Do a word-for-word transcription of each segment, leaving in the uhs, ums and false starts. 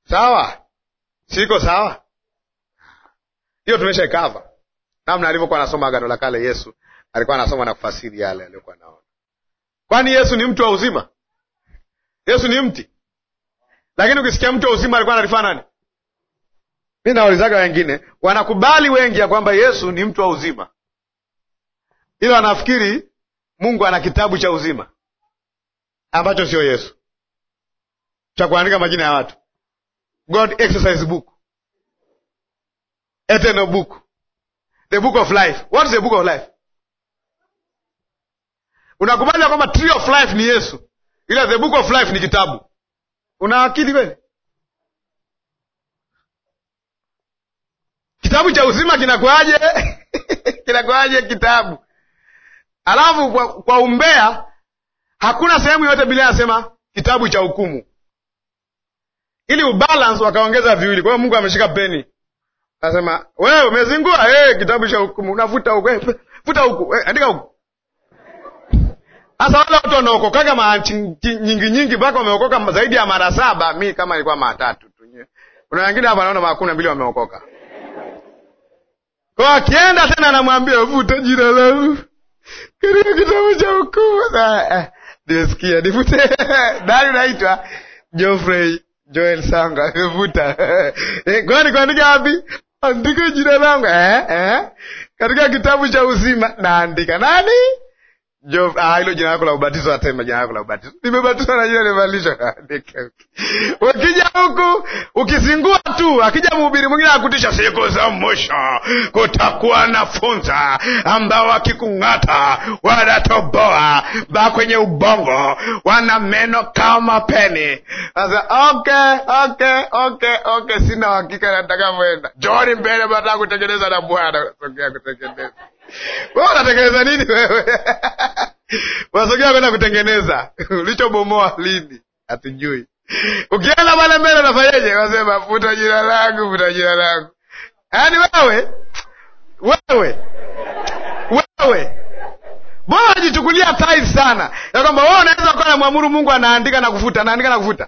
Sawa? Siko sawa? Hiyo tumeshaikava. Namna alivyokuwa anasoma Agano la Kale, Yesu alikuwa anasoma na kufasiri yale aliyokuwa anaona. Kwani Yesu ni mtu wa uzima? Yesu ni mti. Lakini ukisikia mtu wa uzima alikuwa analifanya nani? Mimi naulizaga wengine, wanakubali wengi ya kwamba Yesu ni mtu wa uzima, ila wanafikiri Mungu ana kitabu cha uzima ambacho sio Yesu, cha kuandika majina ya watu. God exercise book, eternal book, the book of life. What is the book of life? Unakubali kwamba tree of life ni Yesu, ila the book of life ni kitabu. Una akili kweli? Kitabu cha uzima kinakuaje? Kinakuaje kitabu? Alafu kwa, kwa umbea hakuna sehemu yote Biblia inasema kitabu cha hukumu. Ili ubalance wakaongeza viwili. Kwa hiyo Mungu ameshika peni. Anasema, "Wewe umezingua eh kitabu cha hukumu, unafuta huko. Eh, futa huko. Eh, andika huko." Sasa wale watu wanaokokaga mara nyingi nyingi mpaka wameokoka zaidi ya mara saba, mimi kama ilikuwa mara tatu tu. Kuna wengine hapa naona makuna mbili wameokoka. Kwa akienda tena anamwambia futa jina langu katika kitabu cha hukumu. Ah, nimesikia nifute. Nani unaitwa? Geoffrey Joel Sanga. Nifuta. Eh, kwani kuandika wapi? Andika jina langu. Eh, eh. Katika kitabu cha uzima naandika nani? Jo, ah, hilo jina lako la ubatizo, atema jina lako la ubatizo. Nimebatizwa na jina nimebadilishwa. Ukija huku, ukizingua tu, akija mhubiri mwingine akutisha, siku za mwisho kutakuwa na funza ambao wakikung'ata wanatoboa ba kwenye ubongo, wana meno kama peni. Sasa okay, okay, okay, okay, sina hakika nataka kwenda. John mbele bataka kutengeneza na Bwana, sogea kutengeneza. Wewe unatengeneza nini wewe? Wasogea kwenda kutengeneza. Ulichobomoa lini? Hatujui. Ukienda pale mbele unafanyaje? Wasema futa jina langu, futa jina langu. Yaani wewe, wewe, wewe. Mbona unajichukulia tight sana? Ya kwamba wewe unaweza kuwa unamwamuru Mungu anaandika na kufuta, anaandika na kufuta.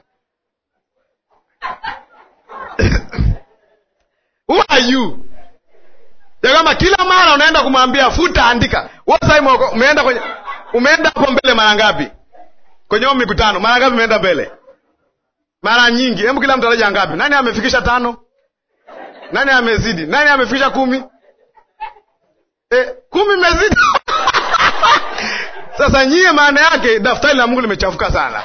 Who are you? Ya kama kila mara unaenda kumwambia futa andika. What time umeenda kwenye umeenda hapo mbele mara ngapi? Kwenye hiyo mikutano mara ngapi umeenda mbele? Mara nyingi. Hebu kila mtu alaje ngapi? Nani amefikisha tano? Nani amezidi? Nani amefikisha kumi? Eh, kumi imezidi. Sasa nyie maana yake daftari la Mungu limechafuka sana.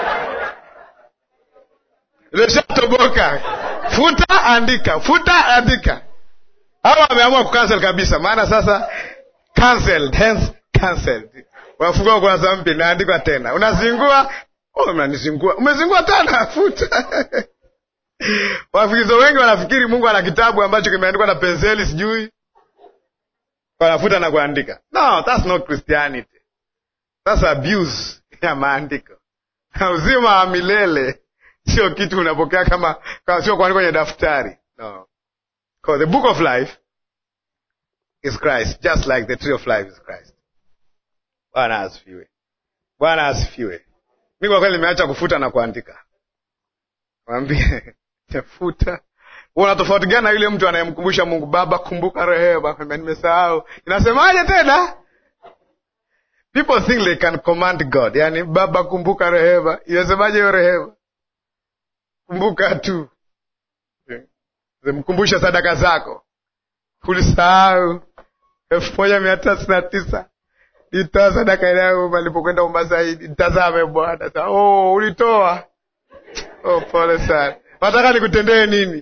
Leshatoboka. Futa andika, futa andika. Hawa wameamua kucancel kabisa, maana sasa cancelled, hence cancelled. Wafunga kwa zambi naandika tena. Unazingua, oh unanizingua. Umezingua tena, futa. Wafikizo wengi wanafikiri Mungu ana kitabu ambacho kimeandikwa na penseli sijui. Wanafuta na kuandika. No, that's not Christianity. That's abuse ya maandiko. Uzima wa milele sio kitu unapokea kama, kama sio kuandikwa kwenye daftari. No. Because the book of life is Christ, just like the tree of life is Christ. Bwana asifiwe. Bwana asifiwe. Mimi kwa kweli nimeacha kufuta na kuandika. Mwambie, futa. Una tofauti gani na yule mtu anayemkumbusha Mungu, Baba kumbuka rehema, nimesahau. Inasemaje tena? People think they can command God. Yaani Baba kumbuka rehema. Inasemaje hiyo rehema? Kumbuka tu. Mkumbusha sadaka zako. Ulisahau elfu moja mia tisa sitini na tisa nitoa sadaka yangu nilipokwenda Umasaidi. Nitazame Bwana. Oh, ulitoa. Oh, pole sana. Nataka nikutendee nini?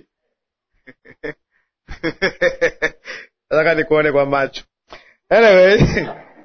Nataka nikuone kwa macho. Anyway.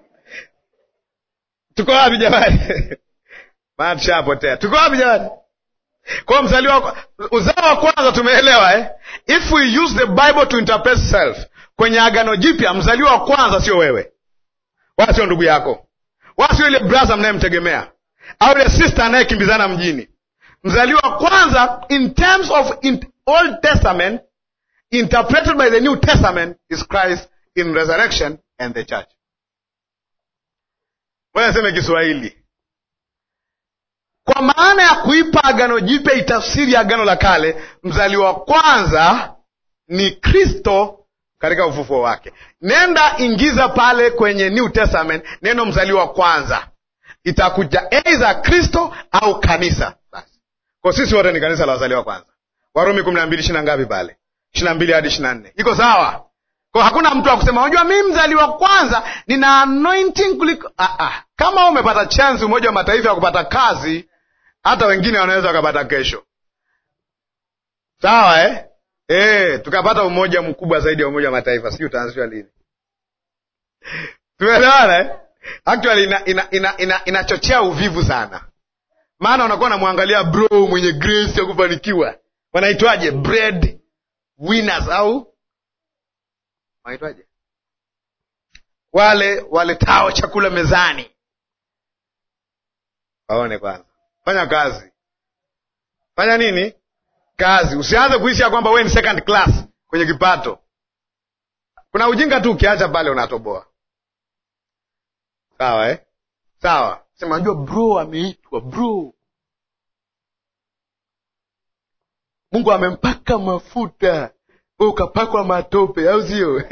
Tuko wapi jamani? Maana tushapotea. Tuko wapi jamani? Kwa mzaliwa uzao wa kwanza tumeelewa eh? If we use the Bible to interpret self, kwenye Agano Jipya mzaliwa wa kwanza sio wewe. Wala sio ndugu yako. Wala sio ile brother mnayemtegemea. Au ile sister anayekimbizana mjini. Mzaliwa wa kwanza in terms of in Old Testament interpreted by the New Testament is Christ in resurrection and the church. Wewe sema Kiswahili. Kwa maana ya kuipa agano jipya itafsiri ya agano la kale, mzaliwa wa kwanza ni Kristo katika ufufuo wake. Nenda ingiza pale kwenye New Testament neno mzaliwa wa kwanza, itakuja aidha Kristo au kanisa. Basi kwa sisi wote ni kanisa la wazaliwa wa kwanza. Warumi kumi na mbili ishirini ngapi pale? ishirini na mbili hadi ishirini na nne. Iko sawa? Kwa hakuna mtu wa kusema unajua mimi mzaliwa wa kwanza nina anointing kuliko ah ah. Kama umepata chance umoja wa mataifa ya kupata kazi, hata wengine wanaweza wakapata kesho. Sawa eh? Eh, tukapata umoja mkubwa zaidi ya umoja wa mataifa. Sijui utaanzishwa lini. Tumeelewana eh? Actually ina ina ina ina inachochea uvivu sana. Maana unakuwa unamwangalia bro mwenye grace ya kufanikiwa. Wanaitwaje? Bread winners au wanaitwaje? Wale wale tao chakula mezani. Waone kwanza. Fanya kazi. Fanya nini? Kazi. Usianze kuishi ya kwamba wewe ni second class kwenye kipato. Kuna ujinga tu ukiacha pale unatoboa. Sawa eh? Sawa. Sema unajua bro ameitwa bro. Mungu amempaka mafuta. Wewe ukapakwa matope au sio?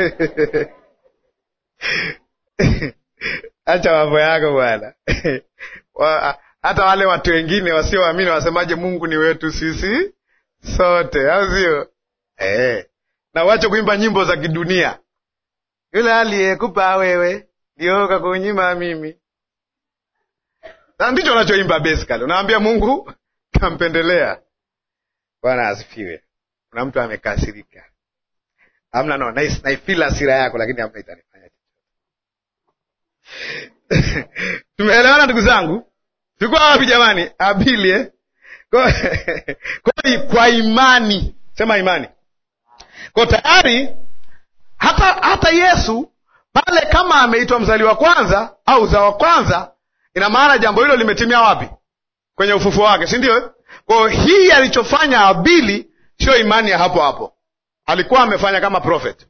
Acha mambo yako bwana. Hata wale watu wengine wasioamini wasemaje Mungu ni wetu sisi sote, au sio? Eh. Na wacha kuimba nyimbo za kidunia. Yule aliyekupa wewe ndio kakunyima mimi. Na ndicho unachoimba basically. Unaambia Mungu kampendelea. Bwana asifiwe. Kuna mtu amekasirika. Hamna no, nice, naifeel hasira yako lakini hamna itanifanya. Tumeelewana ndugu zangu? Tulikuwa wapi jamani? Abili eh? Kwa, kwa, kwa imani. Sema imani. Kwa tayari hata hata Yesu pale kama ameitwa mzaliwa kwanza au uzao wa kwanza, ina maana jambo hilo limetimia wapi? Kwenye ufufuo wake, si ndio? Kwa hii alichofanya Abili sio imani ya hapo hapo. Alikuwa amefanya kama prophet.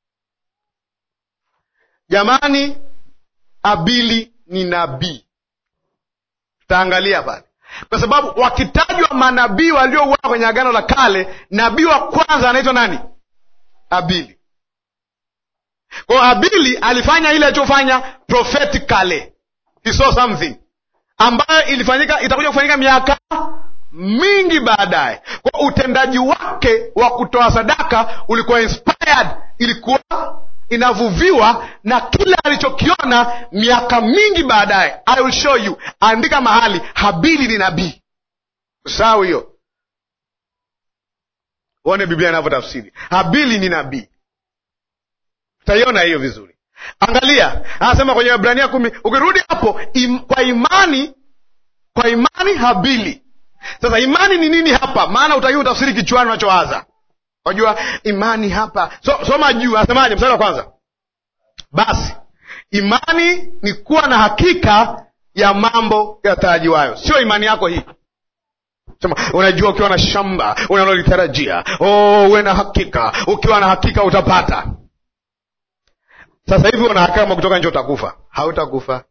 Jamani, Abili ni nabii. Tutaangalia pale. Kwa sababu wakitajwa manabii waliouawa kwenye agano la kale, nabii wa kwanza anaitwa nani? Abili. Kwa Abili alifanya ile alichofanya prophetically. He saw something ambayo ilifanyika, itakuja kufanyika miaka mingi baadaye. Kwa utendaji wake wa kutoa sadaka ulikuwa inspired, ilikuwa inavuviwa na kile alichokiona miaka mingi baadaye. I will show you. Andika mahali Habili ni nabii. Sawa hiyo? Uone Biblia inavyotafsiri. Habili ni nabii. Utaiona hiyo vizuri. Angalia, anasema kwenye Waebrania kumi, ukirudi hapo im, kwa imani kwa imani Habili. Sasa imani ni nini hapa? Maana utakiwa utafsiri kichwani unachowaza. Unajua imani hapa. So, soma juu, asemaje mstari wa kwanza? Basi imani ni kuwa na hakika ya mambo yatarajiwayo. Sio imani yako hii. Sema unajua ukiwa na shamba unalolitarajia, oh uwe na hakika, ukiwa na hakika utapata. Sasa hivi una hakika kutoka nje utakufa. Hautakufa.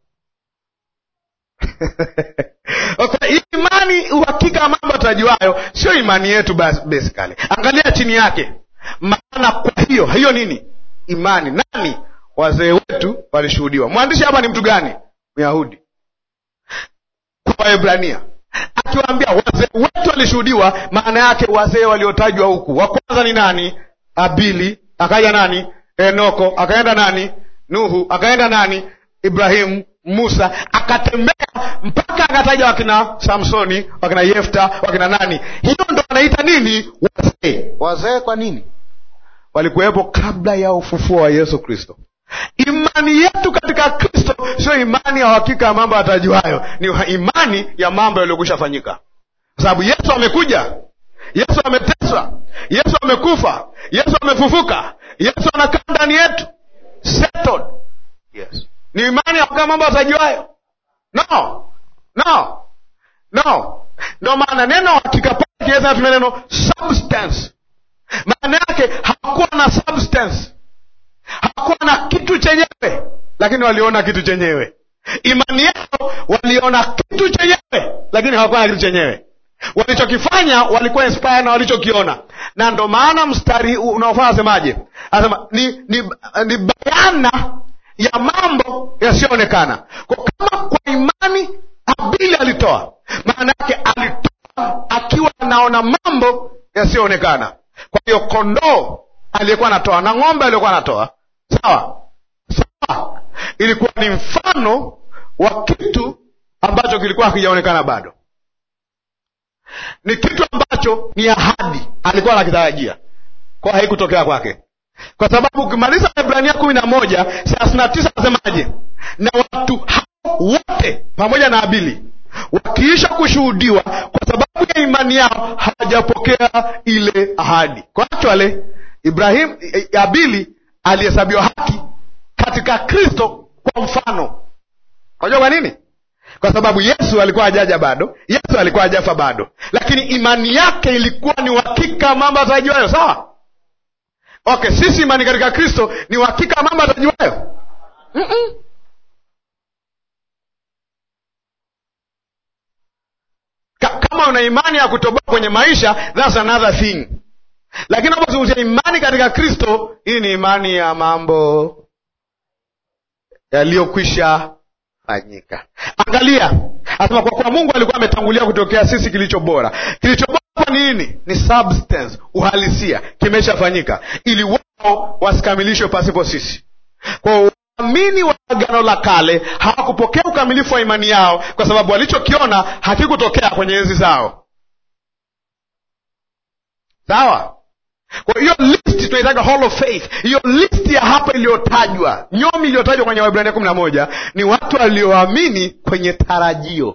Okay, imani uhakika wa mambo yatarajiwayo sio imani yetu basically. Angalia chini yake. Maana kwa hiyo, hiyo nini? Imani. Nani? Wazee wetu walishuhudiwa. Mwandishi hapa ni mtu gani? Myahudi. Kwa Waebrania akiwaambia wazee wetu walishuhudiwa, maana yake wazee waliotajwa huku. Wa kwanza ni nani? Abili, akaja nani? Enoko, akaenda nani? Nuhu, akaenda nani? Ibrahimu, Musa, akatembea mpaka akataja wakina Samsoni, wakina Yefta, wakina nani. Hiyo ndo wanaita nini? Wazee. Wazee kwa nini? Walikuwepo kabla ya ufufuo wa Yesu Kristo. Imani yetu katika Kristo sio imani ya hakika ya mambo yatarajiwayo, ni imani ya mambo yaliyokwisha fanyika. Kwa sababu Yesu amekuja, Yesu ameteswa, Yesu amekufa, Yesu amefufuka, Yesu anakaa ndani yetu. Settled. Yes. Ni imani ya hakika mambo yatarajiwayo? No. No. No. Ndio maana neno hakika pale kiweza tumia neno substance. Maana yake hakuwa na substance. Hakuwa na kitu chenyewe, lakini waliona kitu chenyewe. Imani yao waliona kitu chenyewe, lakini hawakuwa na kitu chenyewe. Walichokifanya walikuwa inspired na walichokiona. Na ndo maana mstari unaofaa asemaje? Anasema ni, ni, ni bayana ya mambo yasiyoonekana. Kwa kama kwa imani Habili alitoa, maana yake alitoa akiwa anaona mambo yasiyoonekana. Kwa hiyo kondoo aliyekuwa anatoa na ng'ombe aliyekuwa anatoa, sawa sawa, ilikuwa ni mfano wa kitu ambacho kilikuwa hakijaonekana bado. Ni kitu ambacho ni ahadi alikuwa anakitarajia, kwa haikutokea kwake. Kwa sababu ukimaliza Waebrania kumi na moja thelathini na tisa nasemaje? Na watu hao wote pamoja na Habili wakiisha kushuhudiwa kwa sababu ya imani yao hawajapokea ile ahadi. Kwa actually Ibrahim Habili alihesabiwa haki katika Kristo kwa mfano. Unajua kwa nini? Kwa sababu Yesu alikuwa hajaja bado, Yesu alikuwa hajafa bado, lakini imani yake ilikuwa ni uhakika mambo atarajiwayo, sawa? Okay, sisi imani katika Kristo ni uhakika mambo atarajiwayo. Mm-mm. Ka- kama una imani ya kutoboa kwenye maisha, that's another thing. Lakini unapozungumzia imani katika Kristo, hii ni imani ya mambo yaliyokwisha fanyika. Angalia, asema kwa kuwa Mungu alikuwa ametangulia kutokea sisi kilicho bora. Kilicho bora ni nini? Ni substance, uhalisia, kimeshafanyika, ili wao wasikamilishwe pasipo sisi. Kwa waamini wa Agano la Kale hawakupokea ukamilifu wa imani yao kwa sababu walichokiona hakikutokea kwenye enzi zao. Sawa? Kwa hiyo list tunaitaka Hall of Faith. Hiyo list ya hapa iliyotajwa, nyomi iliyotajwa kwenye Waebrania kumi na moja ni watu walioamini kwenye tarajio.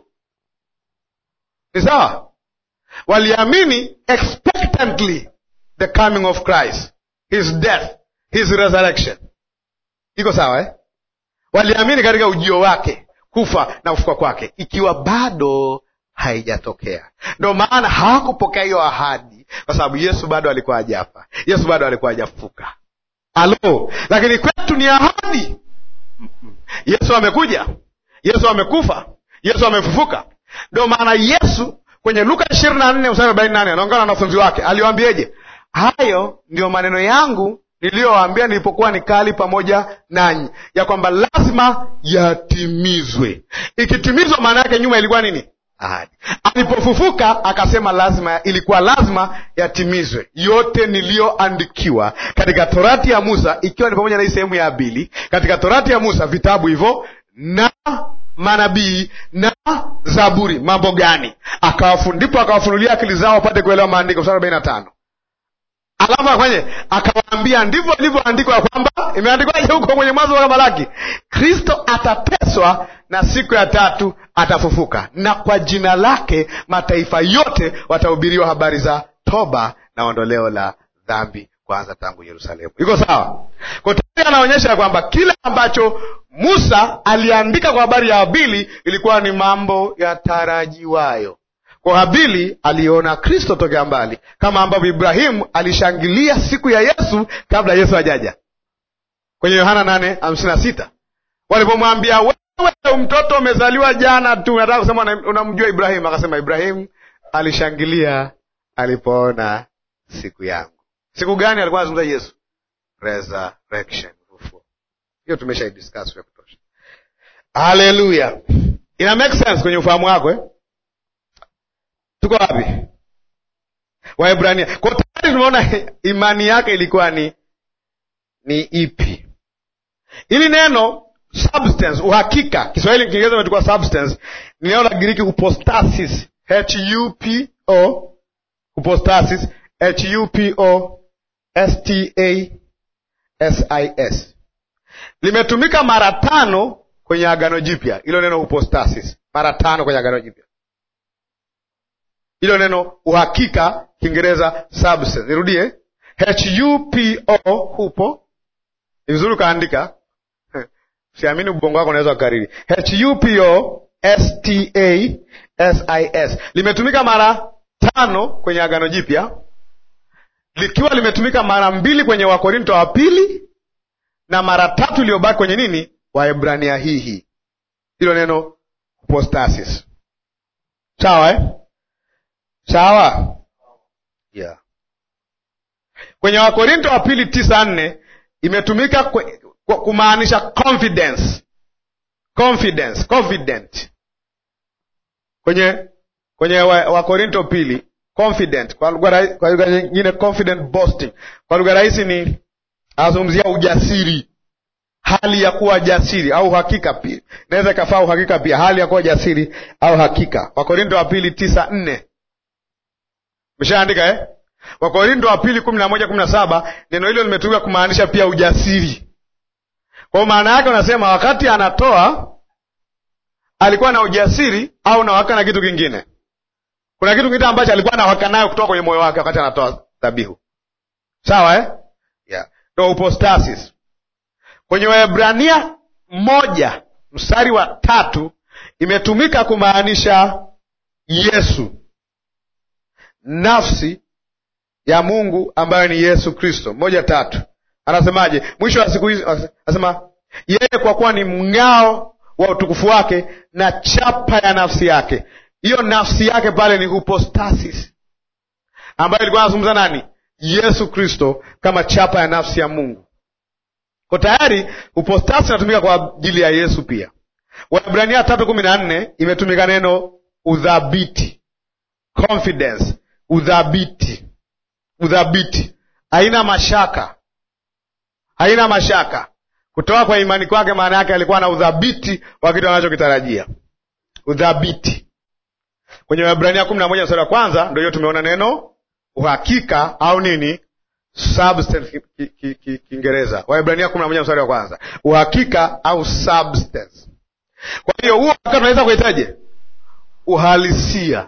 Ni sawa? Waliamini expectantly the coming of Christ, his death, his resurrection. Iko sawa eh? Waliamini katika ujio wake, kufa na kufufuka kwake, ikiwa bado haijatokea. Ndio maana hawakupokea hiyo ahadi, kwa sababu Yesu bado alikuwa hajafa, Yesu bado alikuwa hajafufuka. Halo, lakini kwetu ni ahadi. Yesu amekuja, Yesu amekufa, Yesu amefufuka. Ndio maana Yesu kwenye Luka ishirini na nne mstari arobaini na nane anaongea na wanafunzi wake, aliwaambieje? Hayo ndio maneno yangu niliyowaambia nilipokuwa nikali pamoja nanyi, ya kwamba lazima yatimizwe. Ikitimizwa maana yake nyuma ilikuwa nini? Ahadi. Alipofufuka akasema lazima, ilikuwa lazima yatimizwe yote niliyoandikiwa katika Torati ya Musa, ikiwa ni pamoja na hii sehemu ya Habili, katika Torati ya Musa, vitabu hivyo na manabii na Zaburi. Mambo gani? Akawafundipo akawafunulia akili zao wapate kuelewa maandiko. Mstari arobaini na tano. Alafu afanye akawaambia, ndivyo ilivyoandikwa kwamba, imeandikwaje huko kwenye Mwanzo wa Malaki? Kristo atateswa na siku ya tatu atafufuka, na kwa jina lake mataifa yote watahubiriwa habari za toba na ondoleo la dhambi, kwanza tangu Yerusalemu. Iko sawa? Kwa hiyo anaonyesha kwamba kila ambacho Musa aliandika kwa habari ya Habili ilikuwa ni mambo yatarajiwayo. Kwa Habili aliona Kristo tokea mbali, kama ambavyo Ibrahimu alishangilia siku ya Yesu kabla Yesu hajaja. Kwenye Yohana nane hamsini na sita walipomwambia, wewe mtoto umezaliwa jana tu, nataka kusema unamjua Ibrahimu, akasema Ibrahimu alishangilia alipoona siku yangu. Siku gani alikuwa anazungumza Yesu? Resurrection, ufufuo. Hiyo tumesha discuss ya kutosha. Hallelujah. Ina make sense kwenye ufahamu wako eh? Tuko wapi? Waebrania. Kwa tayari tumeona imani yake ilikuwa ni ni ipi. Ili neno substance, uhakika, Kiswahili Kiingereza imetukua substance, ni neno la Giriki hypostasis, H U P O, hypostasis, H U P O S T A S I S. Limetumika mara tano kwenye Agano Jipya, hilo neno hypostasis. Mara tano kwenye Agano Jipya. Hilo neno uhakika, Kiingereza substance. Nirudie, H U P O, hupo. Ni vizuri kaandika. Siamini ubongo wako unaweza kukariri. H U P O S T A S I S. Limetumika mara tano kwenye Agano Jipya, likiwa limetumika mara mbili kwenye Wakorinto wa pili na mara tatu iliyobaki kwenye nini? Waebrania hii hii. hilo neno hypostasis. Sawa eh? Sawa? Yeah. Kwenye Wakorinto wa pili tisa nne imetumika kumaanisha confidence. Confidence, confident. Kwenye kwenye Wakorinto wa pili confident, kwa lugha kwa lugha nyingine confident boasting. Kwa lugha rahisi ni azungumzia ujasiri, hali ya kuwa jasiri au hakika pia. Inaweza ikafaa uhakika pia, hali ya kuwa jasiri au hakika. Wakorinto wa pili tisa nne. Umeshaandika eh? Wakorinto wa pili kumi na moja kumi na saba neno hilo limetumika kumaanisha pia ujasiri. Kwa maana yake unasema wakati anatoa alikuwa na ujasiri au na waka na kitu kingine. Kuna kitu kingine ambacho alikuwa na waka nayo kutoka kwenye moyo wake wakati anatoa dhabihu. Sawa eh? Yeah. Ndio hypostasis. Kwenye Waebrania moja mstari wa tatu imetumika kumaanisha Yesu, nafsi ya Mungu ambayo ni Yesu Kristo. Moja tatu anasemaje? Mwisho wa siku hizi anasema yeye kwa kuwa ni mng'ao wa utukufu wake na chapa ya nafsi yake. Hiyo nafsi yake pale ni hypostasis, ambayo ilikuwa inazungumza nani? Yesu Kristo kama chapa ya nafsi ya Mungu. Kwa tayari hypostasis inatumika kwa ajili ya Yesu pia. Waebrania tatu kumi na nne imetumika neno udhabiti, confidence, udhabiti, udhabiti, haina mashaka, haina mashaka. Kutoka kwa imani kwake, maana yake alikuwa na udhabiti wa kitu anachokitarajia. Udhabiti. Kwenye Waebrania kumi na moja mstari wa kwanza ndio hiyo tumeona neno uhakika au nini? Substance Kiingereza. Waebrania kumi na moja mstari wa kwanza. Uhakika au substance. Kwa hiyo huo wakati tunaweza kuitaje? Uhalisia.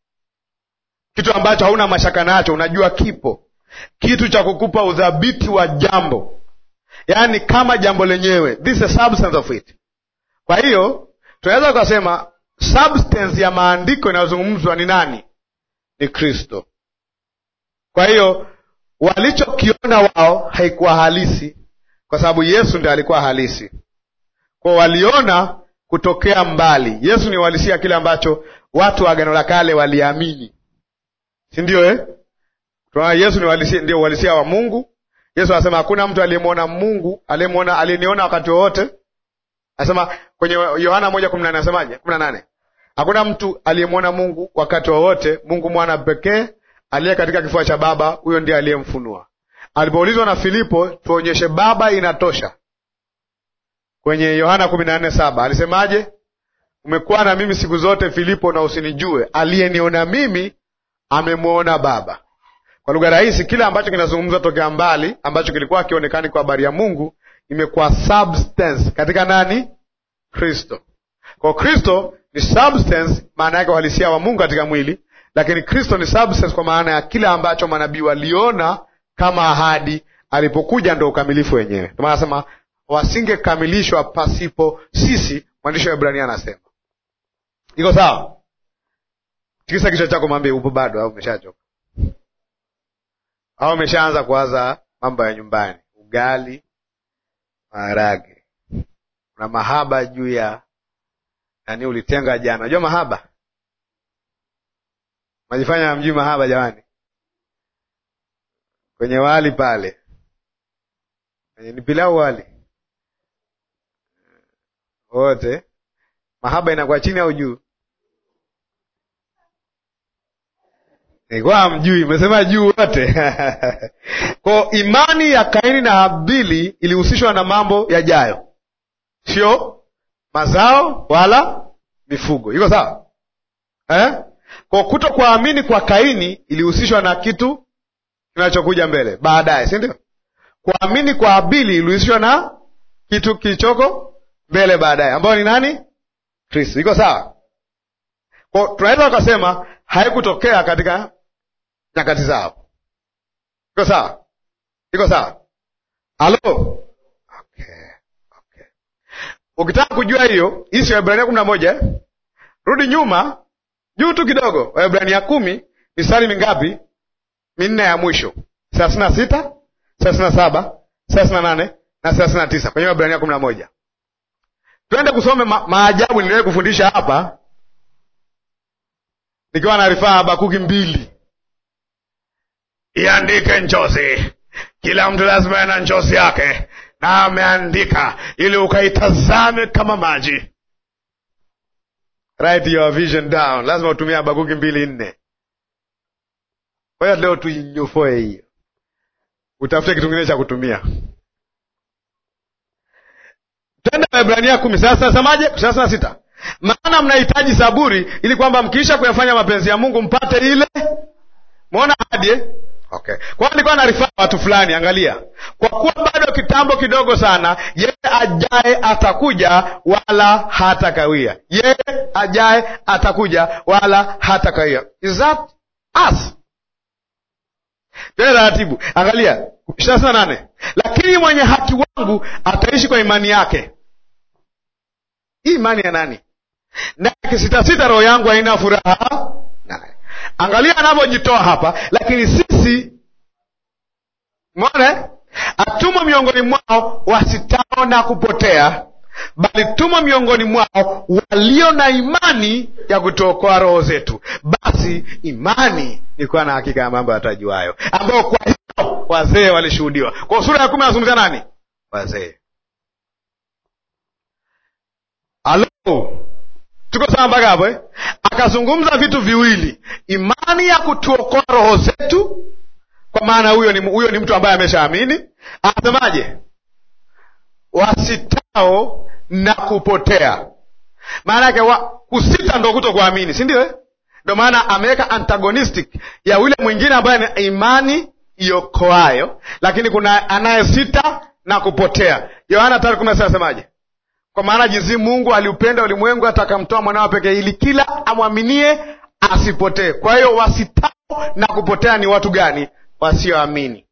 Kitu ambacho hauna mashaka nacho, unajua kipo. Kitu cha kukupa udhabiti wa jambo. Yaani kama jambo lenyewe. This is a substance of it. Kwa hiyo tunaweza kusema substance ya maandiko inayozungumzwa ni nani? Ni Kristo. Kwa hiyo walichokiona wao haikuwa halisi, kwa sababu Yesu ndiye alikuwa halisi. Kwa waliona kutokea mbali. Yesu ni uhalisia kile ambacho watu wa Agano la Kale waliamini. Si ndio eh? Tunaona Yesu ni uhalisia, ndio uhalisia wa Mungu. Yesu anasema hakuna mtu aliyemwona Mungu, aliyemwona aliniona wakati wote. Anasema kwenye Yohana moja kumi na nane anasemaje? kumi na nane. Hakuna mtu aliyemwona Mungu wakati wote, Mungu mwana pekee aliye katika kifua cha Baba, huyo ndiye aliyemfunua. Alipoulizwa na Filipo, tuonyeshe Baba inatosha. Kwenye Yohana kumi na nne saba alisemaje? Umekuwa na mimi siku zote Filipo, na usinijue, aliyeniona mimi amemwona Baba. Kwa lugha rahisi, kile ambacho kinazungumzwa tokea mbali, ambacho kilikuwa kionekani kwa habari ya Mungu, imekuwa substance katika nani? Kristo. Kwa Kristo ni substance, maana yake uhalisia wa Mungu katika mwili, lakini Kristo ni substance kwa maana ya kile ambacho manabii waliona kama ahadi, alipokuja ndio ukamilifu wenyewe. Ndio maana nasema wasingekamilishwa pasipo sisi. Mwandishi wa Ibrania anasema. Iko sawa? Tikisa kichwa chako mwambie upo bado au umeshachoka? Au umeshaanza kuwaza mambo ya nyumbani, ugali, maharage. Kuna mahaba juu ya nani ulitenga jana. Unajua mahaba? Majifanya mjui mahaba jamani. Kwenye wali pale. Kwenye ni pilau wali. Wote. Mahaba inakuwa chini au juu? Nikuwa mjui, mesema juu wote. Kwa imani ya Kaini na Habili ilihusishwa na mambo yajayo. Sio mazao wala mifugo. Iko sawa? Eh? Kwa kutokuamini kwa Kaini ilihusishwa na kitu kinachokuja mbele baadaye, si ndio? Kuamini kwa Habili ilihusishwa na kitu kilichoko mbele baadaye, ambao ni nani? Kristo. Iko sawa? Kwa tunaweza kusema haikutokea katika nyakati zao. Iko sawa? Iko sawa? Halo? Okay. Okay. Ukitaka kujua hiyo, hii si Waebrania kumi na moja, rudi nyuma, juu tu kidogo. Waebrania kumi, mistari mingapi? Minne ya mwisho. thelathini na sita, thelathini na saba, thelathini na nane na thelathini na tisa kwenye Waebrania kumi na moja. Twende kusome ma- maajabu niliwahi kufundisha hapa nikiwa na rifaa Habakuki mbili. Iandike njozi, kila mtu lazima ana njozi yake, na ameandika ili ukaitazame kama maji. Write your vision down. Lazima utumie Habakuki mbili nne. Kwa hiyo leo tuinyofoe hiyo, utafute kitu kingine cha kutumia. Twende Waebrania kumi. Sasa semaje? Sasa sita. Maana mnahitaji saburi ili kwamba mkiisha kuyafanya mapenzi ya Mungu mpate ile. Muona hadi eh? Okay. Kwa hiyo nilikuwa na rifaa watu fulani, angalia. Kwa kuwa bado kitambo kidogo sana, yeye ajaye atakuja wala hatakawia. Yeye ajaye atakuja wala hatakawia. Is that us? Tena taratibu. Angalia ishirini na nane. Lakini mwenye haki wangu ataishi kwa imani yake. Hii imani ya nani? Na kisita sita roho yangu haina furaha naye. Angalia anavyojitoa hapa. Lakini sisi, muone, atumo miongoni mwao wasitao na kupotea, bali tumo miongoni mwao walio na imani ya kutuokoa roho zetu. Basi imani ni kuwa na hakika ya mambo yatarajiwayo, ambao kwa hiyo wazee walishuhudiwa. Kwa sura ya kumi anazungumzia nani? Wazee. Halo, tuko sawa mpaka hapo eh? Akazungumza vitu viwili, imani ya kutuokoa roho zetu, kwa maana huyo ni huyo ni mtu ambaye ameshaamini. Anasemaje? Wasitao na kupotea. Maana yake kusita ndo kutokuamini, si ndio eh? Ndio maana ameweka antagonistic ya yule mwingine ambaye ni imani iokoayo, lakini kuna anayesita na kupotea. Yohana tatu kumi na sita anasemaje? Kwa maana jinsi Mungu aliupenda ulimwengu hata akamtoa mwanawe pekee, ili kila amwaminie asipotee. Kwa hiyo wasitao na kupotea ni watu gani? Wasioamini.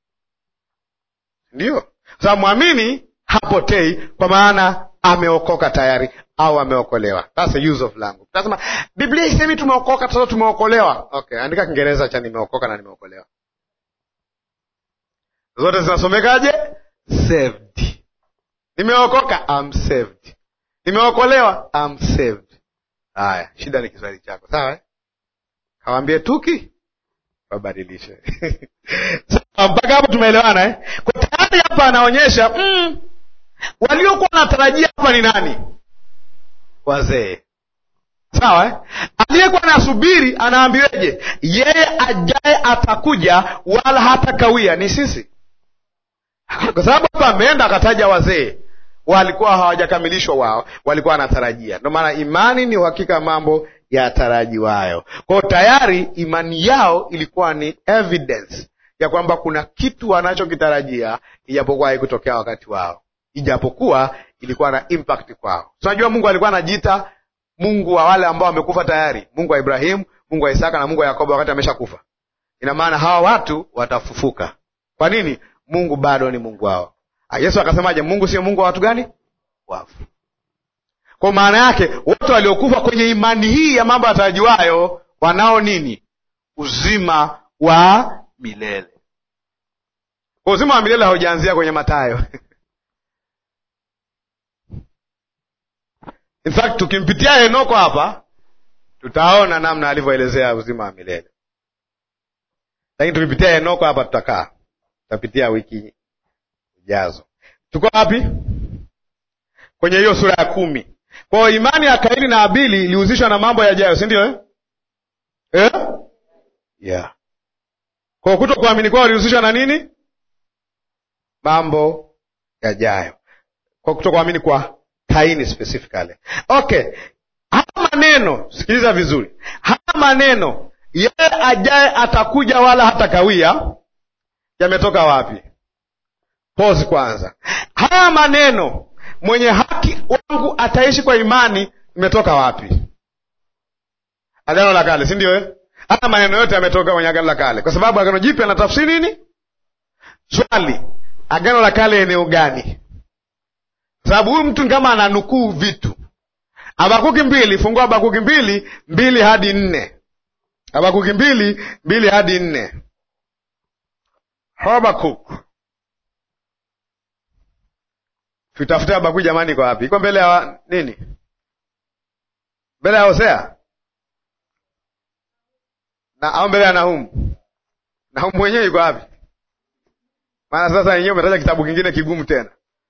Ndio sababu mwamini hapotei, kwa maana ameokoka tayari au ameokolewa. That's the use of language. Tunasema Biblia isemi tumeokoka, sasa tumeokolewa. Okay, andika Kiingereza cha nimeokoka na nimeokolewa. Zote zinasomekaje? Saved. Nimeokoka, I'm saved. Nimeokolewa, I'm saved. Haya, shida ni Kiswahili chako. Sawa eh? Kawaambie tuki wabadilishe. Sawa, mpaka hapo tumeelewana eh? Kwa tayari hapa anaonyesha mm, waliokuwa wanatarajia hapa ni nani? Wazee. Sawa eh? Aliyekuwa anasubiri anaambiweje? Yeye ajaye atakuja wala hatakawia. Ni sisi. Kwa sababu hapa ameenda akataja wazee, walikuwa hawajakamilishwa wao, walikuwa wanatarajia. Ndio maana imani ni uhakika mambo yatarajiwayo. Kwa hiyo tayari imani yao ilikuwa ni evidence ya kwamba kuna kitu wanachokitarajia, ijapokuwa haikutokea wakati wao, ijapokuwa ilikuwa na impact kwao. Tunajua Mungu alikuwa anajiita Mungu wa wale ambao wamekufa tayari, Mungu wa Ibrahimu, Mungu wa Isaka na Mungu wa Yakobo wakati ameshakufa. Ina maana hawa watu watafufuka. Kwa nini? Mungu bado ni Mungu wao. Yesu akasemaje? Mungu sio Mungu wa watu gani? Wafu. Kwa maana yake wote waliokufa kwenye imani hii ya mambo yatarajiwayo wanao nini? Uzima wa milele. Kwa uzima wa milele haujaanzia kwenye Mathayo. In fact tukimpitia Henoko hapa tutaona namna alivyoelezea uzima wa milele. Lakini tukipitia Henoko hapa tutakaa. Tutapitia wiki ijazo. Tuko wapi? Kwenye hiyo sura ya kumi. Kwa hiyo imani ya Kaini na Abili ilihusishwa na mambo yajayo, si ndio eh? Eh? Yeah. Kwa kuto kuamini kwao ilihusishwa na nini? Mambo yajayo. Kwa kuto kuamini kwa Kaini specifically. Okay. Haya maneno, sikiliza vizuri. Haya maneno, yeye ajaye atakuja wala hatakawia, yametoka wapi? Pause kwanza. Haya maneno, mwenye haki wangu ataishi kwa imani, imetoka wapi? Agano la Kale, si ndio eh? Haya maneno yote yametoka kwenye Agano la Kale, kwa sababu Agano Jipya linatafsiri nini? Swali, Agano la Kale eneo gani? Kwa sababu huyu mtu kama ananukuu vitu. Habakuki mbili, fungua Habakuki mbili, mbili hadi nne. Habakuki mbili, mbili hadi nne. Habakuk. Tutafute Habakuki jamani, iko wapi? Iko mbele ya nini? Mbele ya Hosea? Na au mbele ya Nahumu? Nahumu mwenyewe iko wapi? Maana sasa yenyewe umetaja kitabu kingine kigumu tena.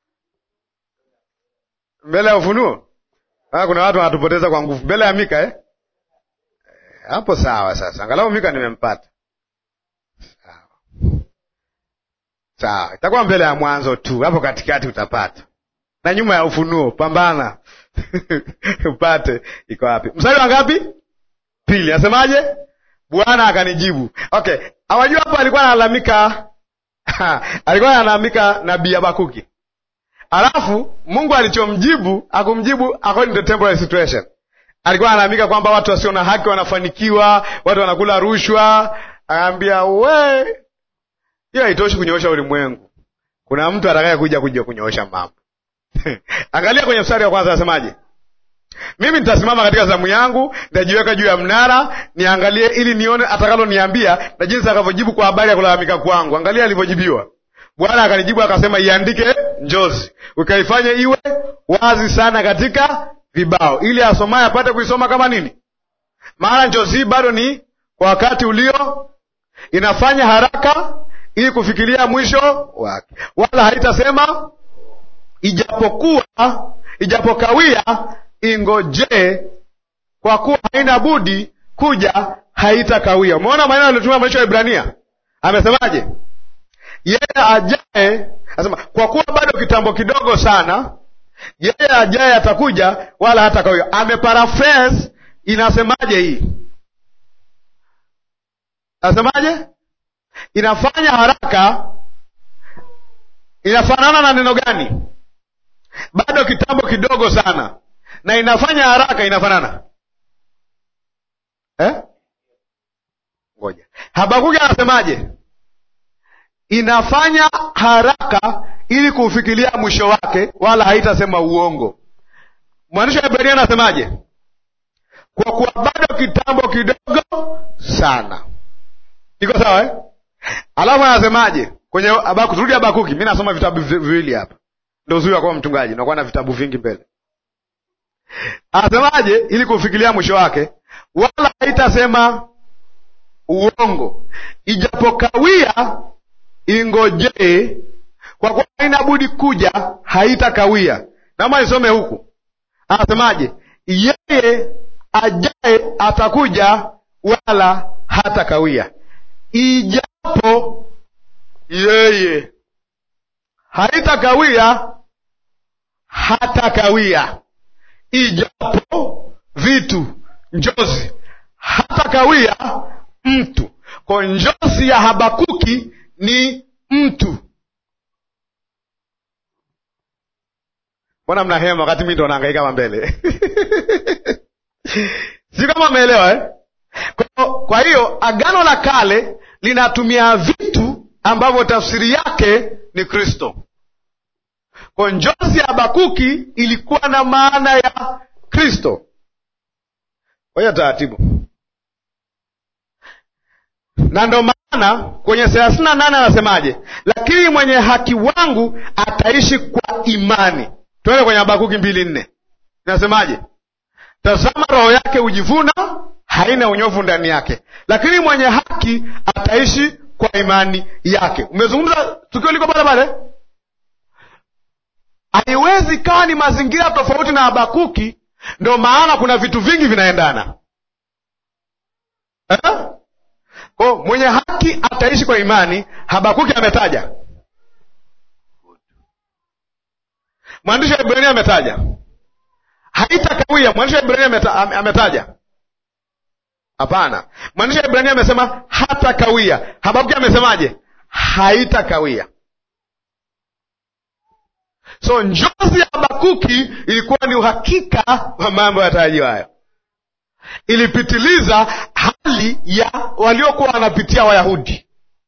Mbele ya Ufunuo? Ah, kuna watu wanatupoteza kwa nguvu. Mbele ya Mika eh? Hapo sawa sasa. Angalau Mika nimempata. Sawa. Sawa. Itakuwa mbele ya Mwanzo tu. Hapo katikati utapata. Na nyuma ya Ufunuo, pambana. Upate iko wapi? Mstari wa ngapi? Pili. Asemaje? Bwana akanijibu. Okay. Hawajua hapo alikuwa analalamika. Alikuwa analalamika nabii Habakuki. Alafu Mungu alichomjibu, akumjibu according to temporary situation. Alikuwa analalamika kwamba watu wasio na haki wanafanikiwa, watu wanakula rushwa. Akaambia, "We, hiyo haitoshi kunyoosha ulimwengu. Kuna mtu atakaye kuja kuja kunyoosha mambo." Angalia kwenye mstari wa kwanza anasemaje? Mimi nitasimama katika zamu yangu, nitajiweka juu ya mnara, niangalie ili nione atakalo niambia na jinsi atakavyojibu kwa habari ya kulalamika kwangu. Angalia alivyojibiwa. Bwana akanijibu akasema, iandike njozi, ukaifanye iwe wazi sana katika vibao, ili asomaye apate kuisoma kama nini? Maana njozi bado ni kwa wakati ulio, inafanya haraka ili kufikiria mwisho wake, wala haitasema ijapokuwa ijapokawia ingoje, kwa kuwa haina budi kuja, haitakawia. Umeona maneno aliyotumia mwisho wa Ibrania? Amesemaje? Yeye ajaye, anasema kwa kuwa bado kitambo kidogo sana, yeye ajaye atakuja wala hatakawia. Ameparaphrase, inasemaje hii? Anasemaje? Inafanya haraka, inafanana na neno gani? Bado kitambo kidogo sana. Na inafanya haraka inafanana eh? Ngoja. Habakuki anasemaje? Inafanya haraka ili kufikiria mwisho wake, wala haitasema uongo. Mwandishi wa Ibrania anasemaje? Kwa kuwa bado kitambo kidogo sana. Iko sawa eh? Alafu anasemaje? Kwenye Habakuki, turudi Habakuki. Mimi nasoma vitabu viwili hapa. Ndio uzuri wa kuwa mchungaji, unakuwa na vitabu vingi mbele. Anasemaje ili kufikiria mwisho wake? Wala haitasema uongo. Ijapokawia ingoje, kwa kuwa haina budi kuja, haitakawia. Naomba nisome huku. Anasemaje? Yeye ajaye atakuja wala hatakawia. Ijapo yeye haitakawia, hatakawia. Ijapo vitu, njozi, hatakawia mtu. Kwa njozi ya Habakuki ni mtu. Mbona mnahema wakati mimi ndo nahangaika kama mbele? Si kama umeelewa eh? Kwa, kwa hiyo Agano la Kale linatumia vitu ambavyo tafsiri yake ni Kristo. Kwa njozi ya Habakuki ilikuwa na maana ya Kristo. Kwa hiyo taratibu. Na ndo maana kwenye thelathini na nane anasemaje? Lakini mwenye haki wangu ataishi kwa imani. Tuende kwenye Habakuki mbili nne. Inasemaje? Tazama roho yake hujivuna, haina unyofu ndani yake, lakini mwenye haki ataishi kwa imani yake. Umezungumza tukio liko pale pale. Haiwezi kawa ni mazingira tofauti na Habakuki, ndio maana kuna vitu vingi vinaendana. Eh? Kwa mwenye haki ataishi kwa imani, Habakuki ametaja. Mwandishi wa Ibrania ametaja. Haitakawia, mwandishi wa Ibrania ameta, ametaja. Hapana. Mwandishi wa Ibrania amesema hatakawia. Habakuki amesemaje? Haitakawia. So njozi ya Habakuki ilikuwa ni uhakika wa mambo yatarajiwayo. Ilipitiliza hali ya waliokuwa wanapitia Wayahudi.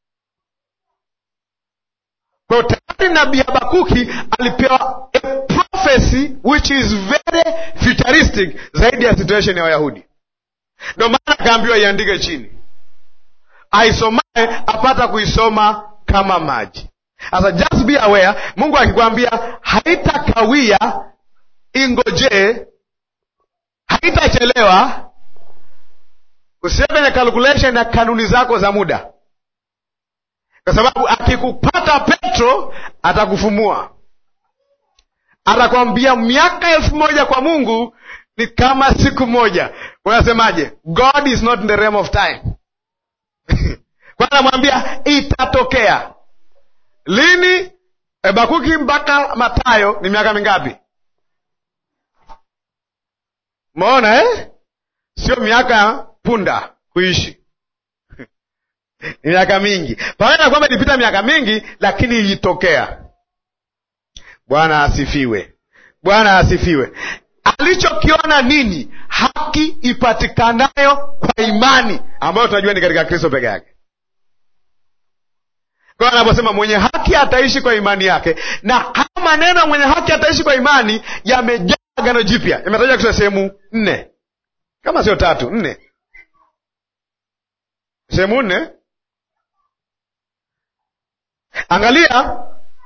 Kwa tayari nabii Habakuki alipewa a prophecy which is very futuristic zaidi ya situation ya Wayahudi. Ndio maana akaambiwa iandike chini. Aisomae apata kuisoma kama maji. Sasa just be aware, Mungu akikwambia haitakawia, ingojee, haitachelewa, usiwe kwenye calculation na kanuni zako za muda, kwa sababu akikupata Petro atakufumua. Atakwambia miaka elfu moja kwa Mungu ni kama siku moja. Unasemaje? God is not in the realm of time. Kwa anamwambia itatokea. Lini? Habakuki mpaka Mathayo ni miaka mingapi? Umeona eh? Sio miaka punda kuishi. Ni miaka mingi. Pamoja na kwamba ilipita miaka mingi, lakini ilitokea. Bwana asifiwe. Bwana asifiwe. Alichokiona nini? Haki ipatikanayo kwa imani, ambayo tunajua ni katika Kristo peke yake. Kwa anaposema mwenye haki ataishi kwa imani yake, na haya maneno mwenye haki ataishi kwa imani yamejaa Agano Jipya. Yametajwa kwa sehemu nne. Kama sio tatu, nne. Sehemu nne. Angalia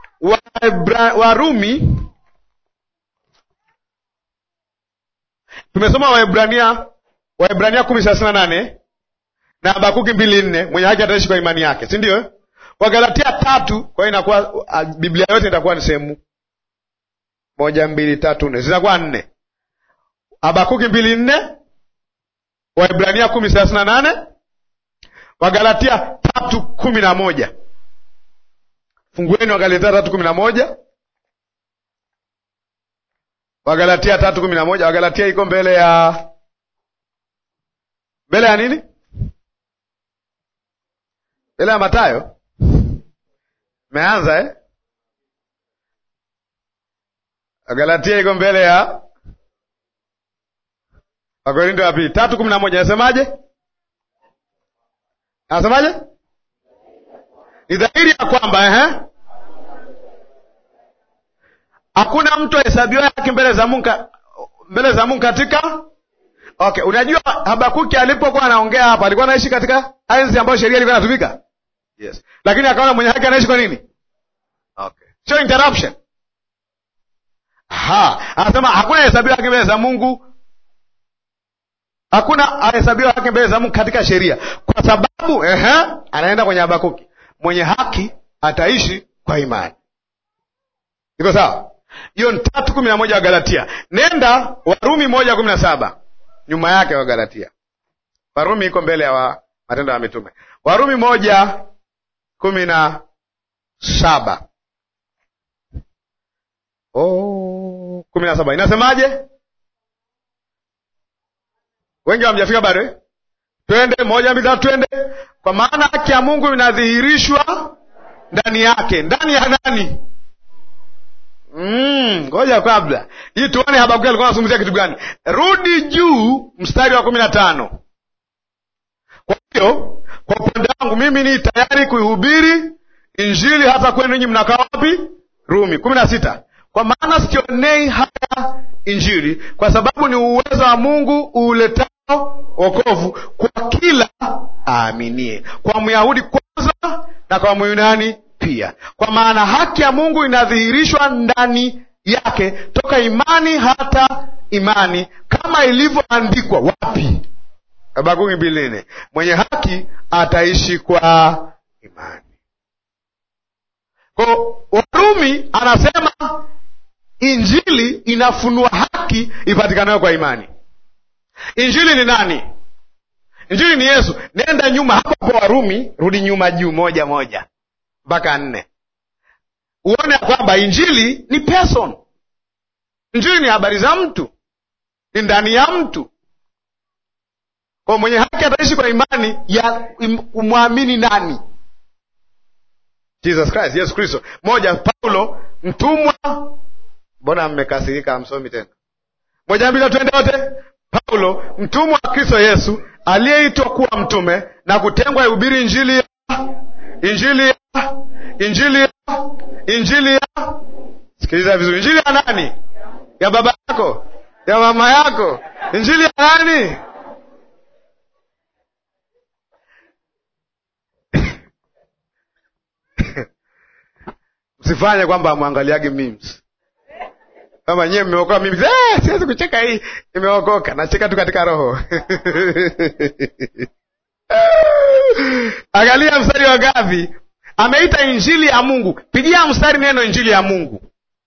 Warumi. Tumesoma Waebrania Waebrania kumi thelathini na nane na Habakuki mbili nne, mwenye haki ataishi kwa imani yake, si ndio? Wagalatia tatu, kwa hiyo inakuwa Biblia yote itakuwa ni sehemu moja mbili tatu nne, zitakuwa nne. Habakuki mbili nne, Waebrania kumi thelathini na nane, Wagalatia tatu kumi na moja. Fungueni Wagalatia tatu kumi na moja. Wagalatia tatu kumi na moja. Wagalatia iko mbele ya mbele ya nini? Mbele ya Mathayo. Meanza eh? Wagalatia iko mbele ya Wakorintho wa pili. tatu kumi na moja nasemaje? Nasemaje? Ni dhahiri ya kwamba eh hakuna mtu ahesabiwa haki mbele za Mungu mbele za Mungu katika Okay, unajua Habakuki alipokuwa anaongea hapa alikuwa anaishi katika enzi ambayo sheria ilikuwa inatumika. Yes. Lakini akaona mwenye haki anaishi kwa nini? Okay. Sio interruption. Aha, anasema hakuna hesabiwa haki mbele za Mungu. Hakuna hesabiwa haki mbele za Mungu katika sheria. Kwa sababu ehe, anaenda kwenye Habakuki. Mwenye haki ataishi kwa imani. Iko sawa? Hiyo ni tatu kumi na moja wa Galatia. Nenda Warumi moja kumi na saba. Nyuma yake wa Galatia. Warumi iko mbele ya wa Matendo ya Mitume. Warumi moja kumi na saba. Oh, kumi na saba. Inasemaje? Wengi hamjafika bado eh? Twende moja mbili tatu twende. Kwa maana haki ya Mungu inadhihirishwa ndani yake. Ndani ya nani? Mm, ngoja kabla. Hii tuone Habakuki alikuwa anazungumzia kitu gani. Rudi juu mstari wa kumi na tano. Kwa hiyo, kwa upande wangu mimi ni tayari kuihubiri Injili hata kwenu ninyi mnakaa wapi? Rumi. kumi na sita. Kwa maana sionei haya Injili, kwa sababu ni uwezo wa Mungu uletao wokovu kwa kila aaminie. Kwa Myahudi kwanza na kwa Myunani pia. Kwa maana haki ya Mungu inadhihirishwa ndani yake toka imani hata imani, kama ilivyoandikwa wapi? Habakuki mbili nne. Mwenye haki ataishi kwa imani. Kwa Warumi anasema Injili inafunua haki ipatikanayo kwa imani. Injili ni nani? Injili ni Yesu. Nenda nyuma hapo kwa Warumi, rudi nyuma juu moja moja mpaka nne. Uone kwamba Injili ni person. Injili ni habari za mtu, ni ndani ya mtu. Kwa mwenye haki ataishi kwa imani ya kumwamini nani? Jesus Christ, Yesu Kristo. Moja, Paulo mtumwa. Mbona mmekasirika amsomi tena? Moja mbili twende wote. Paulo mtumwa wa Kristo Yesu, aliyeitwa kuwa mtume na kutengwa ihubiri injili ya injili ya injili ya injili ya sikiliza vizuri. Injili ya nani? Ya baba yako, ya mama yako. Injili ya nani? Sifanye kwamba amwangaliage memes. Kama nyewe mmeokoa memes, eh, siwezi kucheka hii, nimeokoka, nacheka tu katika roho. Angalia mstari wa ngapi? Ameita injili ya Mungu. Pigia mstari neno injili ya Mungu.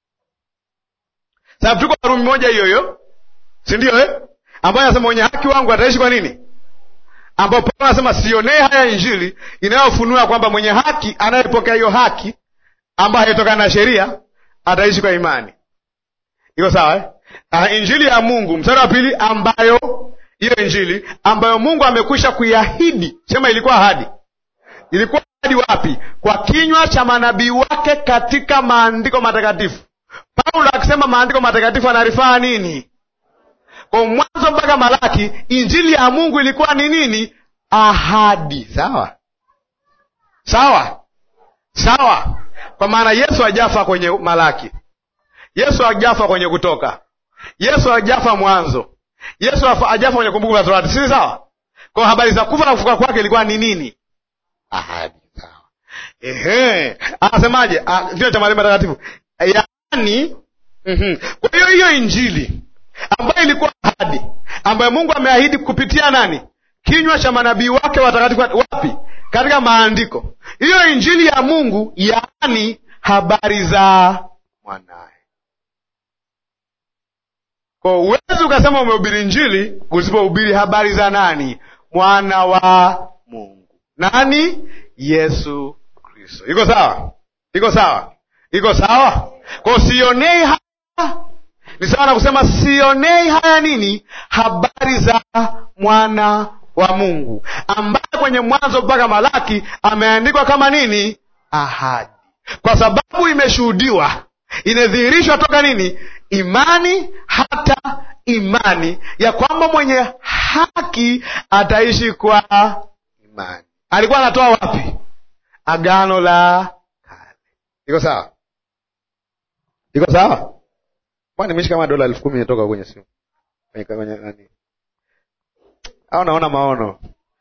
Sababu tuko Warumi moja hiyo hiyo. Si ndio eh? Ambayo anasema mwenye haki wangu ataishi kwa nini? Ambapo Paulo anasema sionee haya injili inayofunua kwamba mwenye haki anayepokea hiyo haki ambayo haitokana na sheria ataishi kwa imani. Iko sawa eh? Uh, injili ya Mungu, mstari wa pili, ambayo hiyo injili ambayo Mungu amekwisha kuiahidi. Sema ilikuwa ahadi. Ilikuwa ahadi wapi? Kwa kinywa cha manabii wake katika maandiko matakatifu. Paulo akisema maandiko matakatifu anarifaa nini? Kwa Mwanzo mpaka Malaki, injili ya Mungu ilikuwa ni nini? Ahadi. Sawa sawa sawa. Kwa maana Yesu hajafa kwenye Malaki, Yesu hajafa kwenye Kutoka, Yesu hajafa Mwanzo, Yesu hajafa kwenye Kumbukumbu la Torati. Si sawa? Kwa habari za kufa na kufufuka kwake ilikuwa ni nini? Ahadi. Sawa. Ehe, anasemaje? Ndio cha maandiko matakatifu. Yaani, mhm. Kwa hiyo hiyo injili ambayo ilikuwa ahadi, ambayo Mungu ameahidi kupitia nani? Kinywa cha manabii wake watakatifu. Wapi? Katika maandiko. Hiyo injili ya Mungu, yaani habari za mwanae. Kwa uwezi ukasema umehubiri injili usipohubiri habari za nani? Mwana wa Mungu. Nani? Yesu Kristo. Iko sawa? Iko sawa? Iko sawa? Kwa sionei haya, ni sawa na kusema sionei haya nini? Habari za mwana wa Mungu, ambaye kwenye Mwanzo mpaka Malaki ameandikwa kama nini? Ahadi. Kwa sababu imeshuhudiwa, inadhihirishwa toka nini? Imani hata imani, ya kwamba mwenye haki ataishi kwa imani. Alikuwa anatoa wapi? Agano la Kale. Iko sawa? Iko sawa? Kwani nimeshika kama dola elfu kumi inatoka kwenye simu. Kwenye kwenye nani? Au naona maono.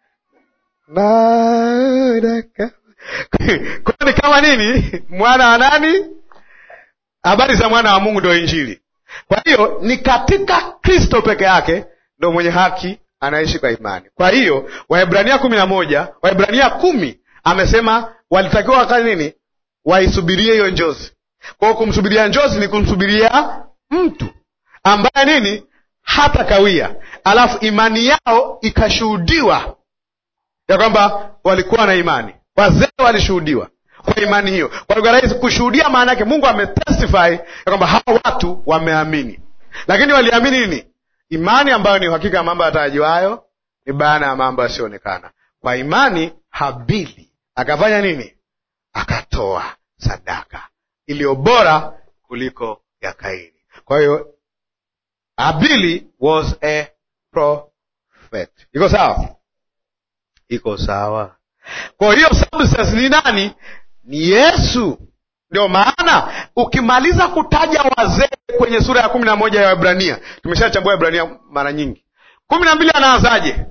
Na daka. Kwani kama nini? Mwana wa nani? Habari za mwana wa Mungu ndio injili. Kwa hiyo ni katika Kristo peke yake ndio mwenye haki anaishi kwa imani. Kwa hiyo Waebrania kumi na moja, Waebrania kumi amesema walitakiwa wakati nini? Waisubirie hiyo njozi. Kwa hiyo kumsubiria njozi ni kumsubiria mtu ambaye nini? Hata kawia. Alafu imani yao ikashuhudiwa ya kwamba walikuwa na imani. Wazee walishuhudiwa kwa imani hiyo. Kwa lugha rahisi, kushuhudia maana yake Mungu ametestify ya kwamba hao watu wameamini. Lakini waliamini nini? Imani ambayo ni uhakika ya mambo yatarajiwayo, ni bayana ya mambo yasiyoonekana. Kwa imani Habili akafanya nini? Akatoa sadaka iliyo bora kuliko ya Kaini. Kwa hiyo Habili was a prophet. Iko sawa? Iko sawa. Kwa hiyo substance ni nani? Ni Yesu. Ndio maana ukimaliza kutaja wazee kwenye sura ya kumi na moja ya Waebrania, tumeshachambua Waebrania mara nyingi. kumi na mbili anaanzaje?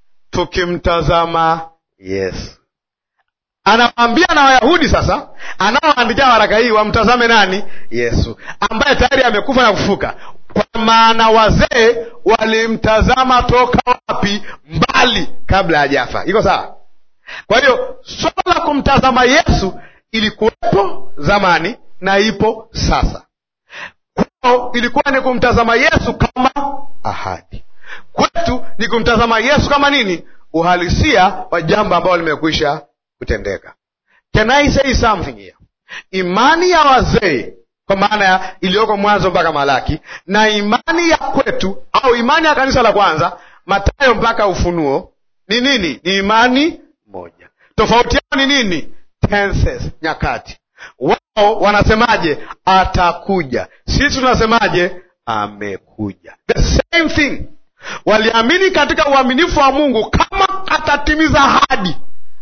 Tukimtazama Yesu. Anawaambia na Wayahudi sasa, anaoandikia waraka hii wamtazame nani? Yesu, ambaye tayari amekufa na kufuka. Kwa maana wazee walimtazama toka wapi? Mbali, kabla hajafa. Iko sawa? Kwa hiyo swala la kumtazama Yesu ilikuwepo zamani na ipo sasa. Kwao ilikuwa ni kumtazama Yesu kama ahadi. Kwetu ni kumtazama Yesu kama nini? Uhalisia wa jambo ambalo limekwisha kutendeka. Can I say something here? Imani ya wazee kwa maana ya iliyoko Mwanzo mpaka Malaki na imani ya kwetu au imani ya kanisa la kwanza Mathayo mpaka Ufunuo ni nini? Ni imani moja. Tofauti yao ni nini? Tenses, nyakati. Wao wanasemaje? Atakuja. Sisi tunasemaje? Amekuja. The same thing. Waliamini katika uaminifu wa Mungu kama atatimiza ahadi.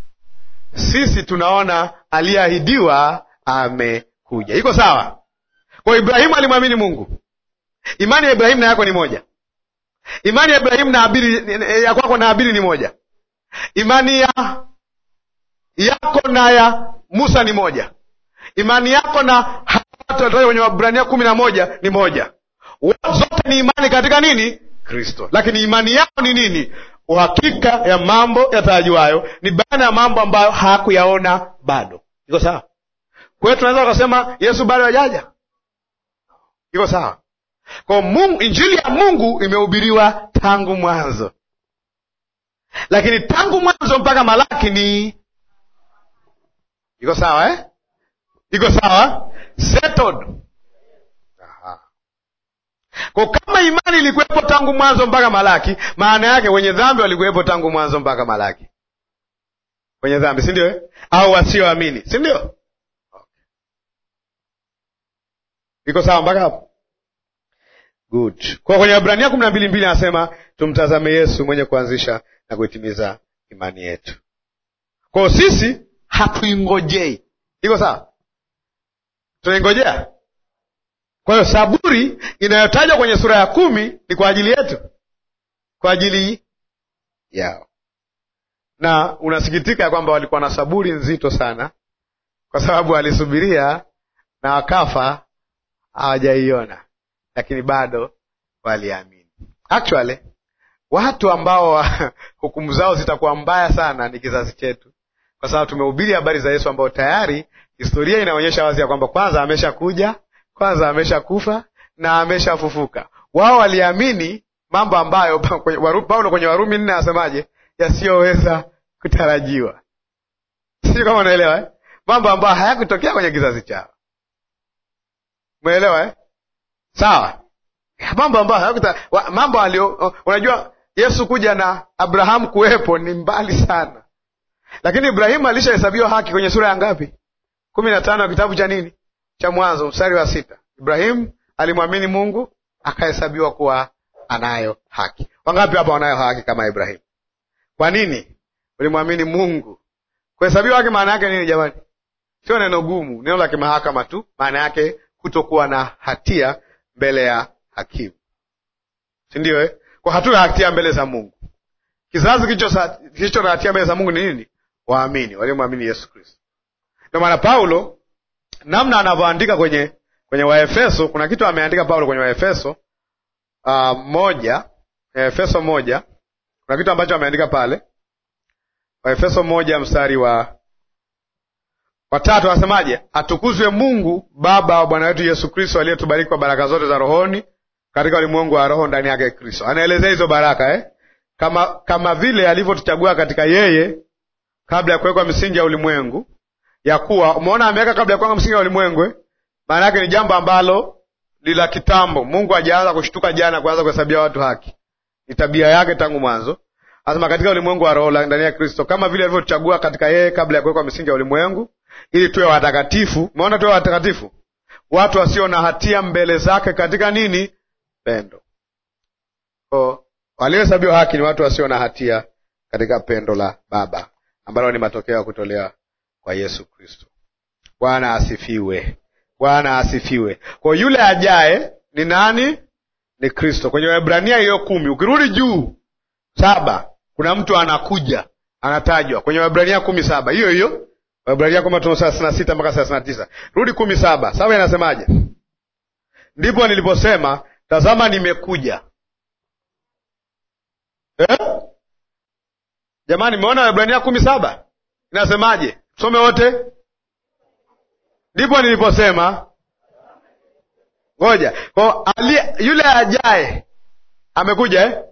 Sisi tunaona aliyeahidiwa amekuja. Iko sawa? Kwa Ibrahimu alimwamini Mungu. Imani ya Ibrahimu na yako ni moja. Imani ya Ibrahimu na Habili, ya kwako na Habili ni moja. Imani ya yako na ya Musa ni moja. imani yako na watu walio kwenye Waebrania kumi na moja ni moja. Zote ni imani katika nini? Kristo. Lakini imani yao ni nini? Uhakika ya mambo yatarajiwayo, ni bayana ya mambo ambayo hakuyaona bado. Iko sawa? Kwa hiyo tunaweza kusema Yesu bado hajaja. Iko sawa? Kwa Mungu, injili ya Mungu imehubiriwa tangu mwanzo. Lakini tangu mwanzo mpaka Malaki ni iko sawa eh? Iko sawa? Settled. Aha. Kwa kama imani ilikuwepo tangu mwanzo mpaka Malaki, maana yake wenye dhambi walikuwepo tangu mwanzo mpaka Malaki. Wenye dhambi, si ndio eh? Au wasioamini, si ndio? Okay. Iko sawa mpaka hapo? Good. Kwa kwenye Waebrania kumi na mbili mbili anasema tumtazame Yesu mwenye kuanzisha na kuitimiza imani yetu. Kwa sisi hatuingojei. Iko sawa? Tunaingojea. Kwa hiyo saburi inayotajwa kwenye sura ya kumi ni kwa ajili yetu, kwa ajili yao. Na unasikitika kwamba walikuwa na saburi nzito sana, kwa sababu walisubiria na wakafa hawajaiona, lakini bado waliamini. Actually watu ambao hukumu zao zitakuwa mbaya sana ni kizazi chetu, kwa sababu tumehubiri habari za Yesu ambao tayari historia inaonyesha wazi ya kwamba kwanza ameshakuja, kwanza ameshakufa na ameshafufuka. Wao waliamini mambo ambayo Paulo kwenye Warumi nne anasemaje? Yasiyoweza kutarajiwa. Sio kama unaelewa eh? Mambo ambayo hayakutokea kwenye kizazi chao. Umeelewa eh? Sawa. Mambo ambayo hayakuta mambo alio unajua Yesu kuja na Abrahamu kuwepo ni mbali sana. Lakini Ibrahimu alishahesabiwa haki kwenye sura ya ngapi? kumi na tano ya kitabu cha nini? Cha Mwanzo mstari wa sita. Ibrahimu alimwamini Mungu akahesabiwa kuwa anayo haki. Wangapi hapa wanayo haki kama Ibrahimu? Kwa nini? Ulimwamini Mungu. Kuhesabiwa haki maana yake nini jamani? Sio neno gumu, neno la kimahakama tu. Maana yake kutokuwa na hatia mbele ya hakimu. Si ndio eh? Kwa hatuna hatia mbele za Mungu. Kizazi kilicho na hatia mbele za Mungu ni nini? Waamini, waliomwamini Yesu Kristo. Ndio maana Paulo namna anavyoandika kwenye kwenye Waefeso, kuna kitu ameandika Paulo kwenye Waefeso uh, moja, Efeso moja, kuna kitu ambacho ameandika pale. Waefeso moja mstari wa watatu anasemaje? Atukuzwe Mungu Baba wa Bwana wetu Yesu Kristo aliyetubariki kwa baraka zote za rohoni katika ulimwengu wa roho ndani yake Kristo. Anaelezea hizo baraka eh? Kama kama vile alivyotuchagua katika yeye kabla ya kuwekwa misingi ya ulimwengu, ya kuwa umeona ameweka kabla ya kuwekwa misingi ya ulimwengu eh? Maana yake ni jambo ambalo lila kitambo. Mungu hajaanza kushtuka jana kuanza kuhesabia watu haki. Ni tabia yake tangu mwanzo. Anasema katika ulimwengu wa roho ndani ya Kristo, kama vile alivyotuchagua katika yeye kabla ya kuwekwa misingi ya ulimwengu, ili tuwe watakatifu. Umeona, tuwe watakatifu, watu wasio na hatia mbele zake katika nini? Pendo. Kwa waliohesabiwa haki ni watu wasio na hatia katika pendo la Baba, ambalo ni matokeo ya kutolewa kwa Yesu Kristo. Bwana asifiwe. Bwana asifiwe. Kwa yule ajaye ni nani? Ni Kristo. Kwenye Waebrania hiyo kumi, ukirudi juu saba, kuna mtu anakuja, anatajwa kwenye Waebrania kumi saba. Hiyo hiyo Waebrania kumi thelathini na sita mpaka thelathini na tisa. Rudi kumi saba. Saba inasemaje? Ndipo niliposema tazama nimekuja. Eh? Jamani, umeona Waebrania kumi saba? Inasemaje? Tusome wote. Ndipo niliposema ngoja. Kwa yule ajaye amekuja eh?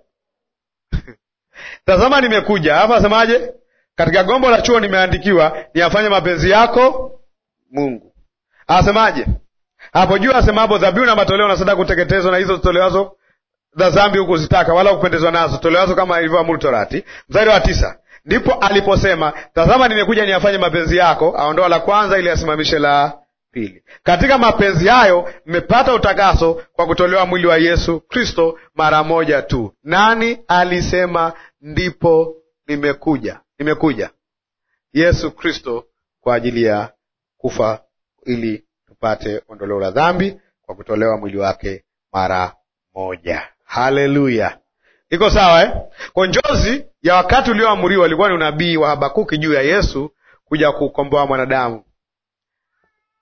Tazama nimekuja. Hapa asemaje? Katika gombo la chuo nimeandikiwa niafanye mapenzi yako Mungu. Asemaje? Hapo juu asema hapo dhabihu na matoleo na sadaka kuteketezwa na hizo zitolewazo za dhambi huko zitaka wala kupendezwa nazo, tolewazo kama ilivyoamuru Torati. Mstari wa tisa. Ndipo aliposema tazama nimekuja niafanye mapenzi yako, aondoa la kwanza ili asimamishe la pili. Katika mapenzi hayo mmepata utakaso kwa kutolewa mwili wa Yesu Kristo mara moja tu. Nani alisema ndipo nimekuja? Nimekuja Yesu Kristo kwa ajili ya kufa ili tupate ondoleo la dhambi kwa kutolewa mwili wake mara moja. Haleluya. Iko sawa eh? Kwa njozi ya wakati ulioamuriwa ilikuwa ni unabii wa Habakuki juu ya Yesu kuja kukomboa mwanadamu.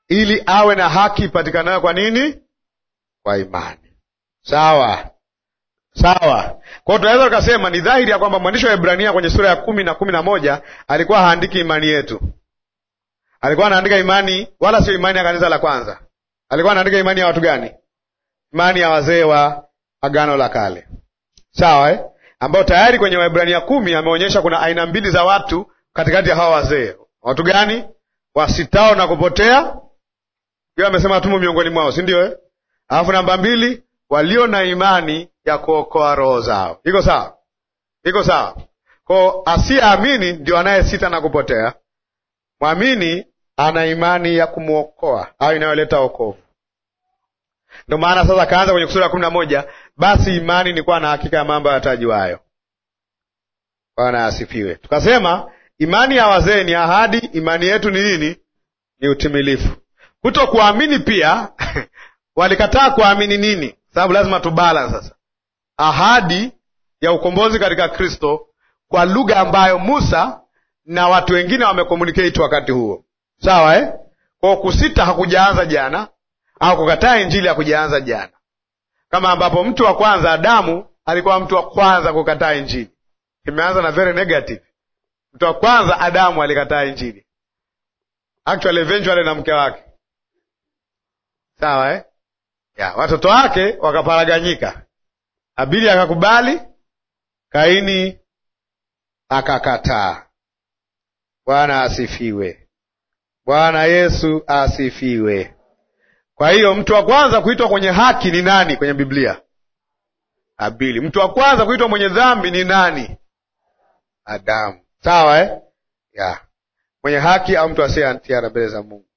ili awe na haki ipatikanayo kwa nini? Kwa imani. Sawa sawa. Kwa hiyo tunaweza tukasema ni dhahiri ya kwamba mwandishi wa Ibrania kwenye sura ya kumi na kumi na moja alikuwa haandiki imani yetu, alikuwa anaandika imani, wala sio imani ya kanisa la kwanza. Alikuwa anaandika imani ya watu gani? Imani ya wazee wa Agano la Kale. Sawa eh? Ambao tayari kwenye Waebrania kumi ameonyesha kuna aina mbili za watu katikati ya hawa wazee. Watu gani? Wasitao na kupotea. Hiyo amesema tumo miongoni mwao, si ndio eh? Alafu namba mbili, walio na imani ya kuokoa roho zao. Iko sawa? Iko sawa. Kwa asiyeamini ndio anayesita na kupotea. Mwamini ana imani ya kumuokoa au inayoleta wokovu. Ndio maana sasa kaanza kwenye sura ya kumi na moja, basi imani ni kuwa na hakika ya mambo yatarajiwayo. Bwana asifiwe. Tukasema imani ya wazee ni ahadi, imani yetu ni nini? Ni utimilifu. Kuto kuamini pia walikataa kuamini nini? Sababu lazima tubalance sasa. Ahadi ya ukombozi katika Kristo kwa lugha ambayo Musa na watu wengine wamekomunicate wakati huo. Sawa eh? Kwa kusita hakujaanza jana, au kukataa injili hakujaanza jana. Kama ambapo mtu wa kwanza Adamu alikuwa mtu wa kwanza kukataa injili. Imeanza na very negative. Mtu wa kwanza Adamu alikataa injili. Actually eventually na mke wake. Sawa eh? Ya, watoto wake wakaparaganyika. Habili akakubali, Kaini akakataa. Bwana asifiwe. Bwana Yesu asifiwe. Kwa hiyo mtu wa kwanza kuitwa kwenye haki ni nani kwenye Biblia? Habili. Mtu wa kwanza kuitwa mwenye dhambi ni nani? Adamu. Sawa eh? Ya. Mwenye haki au mtu asiye hatia mbele za Mungu.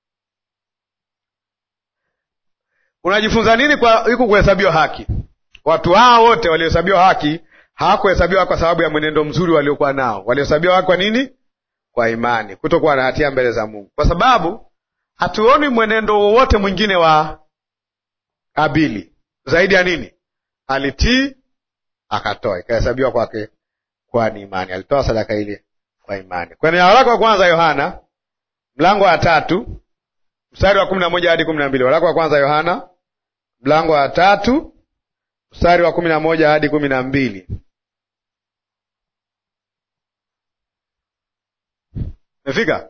Unajifunza nini kwa iko kuhesabiwa haki? Watu hao wote waliohesabiwa haki hawakuhesabiwa kwa sababu ya mwenendo mzuri waliokuwa nao. Waliohesabiwa haki kwa nini? Kwa imani, kutokuwa na hatia mbele za Mungu. Kwa sababu hatuoni mwenendo wowote mwingine wa Habili zaidi ya nini? Alitii akatoa, ikahesabiwa kwake kwa ni imani. Alitoa sadaka ile kwa imani. Kwenye waraka wa kwanza Yohana mlango wa tatu mstari wa kumi na moja hadi kumi na mbili. Waraka wa kwanza Yohana mlango wa tatu mstari wa kumi na moja hadi kumi na mbili. Mefika?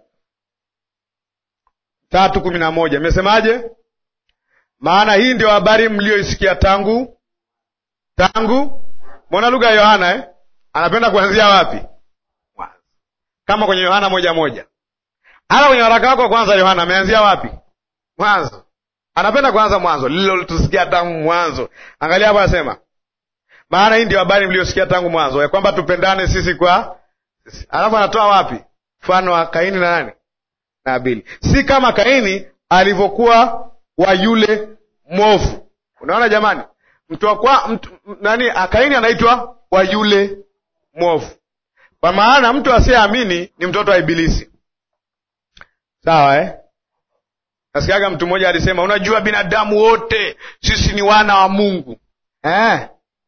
Tatu kumi na moja. Mesemaje? Maana hii ndio habari mlioisikia tangu tangu. Mbona lugha ya Yohana eh? Anapenda kuanzia wapi? Mwanzo. Kama kwenye Yohana moja moja. Hata kwenye waraka wako kwanza Yohana ameanzia wapi? Mwanzo. Anapenda kuanza mwanzo. Lilo tusikia tangu mwanzo. Angalia hapa anasema. Maana hii ndio habari mliosikia tangu mwanzo, ya kwamba tupendane sisi kwa sisi. Alafu anatoa wapi? Mfano wa Kaini na nani? Na Habili. Si kama Kaini alivyokuwa wa yule mwovu. Unaona jamani? Mtu wa kwa mtu, nani Kaini anaitwa wa yule mwovu. Kwa maana mtu asiyeamini ni mtoto wa Ibilisi. Sawa eh? Nasikiaga mtu mmoja alisema, unajua binadamu wote sisi ni wana wa Mungu. Eh?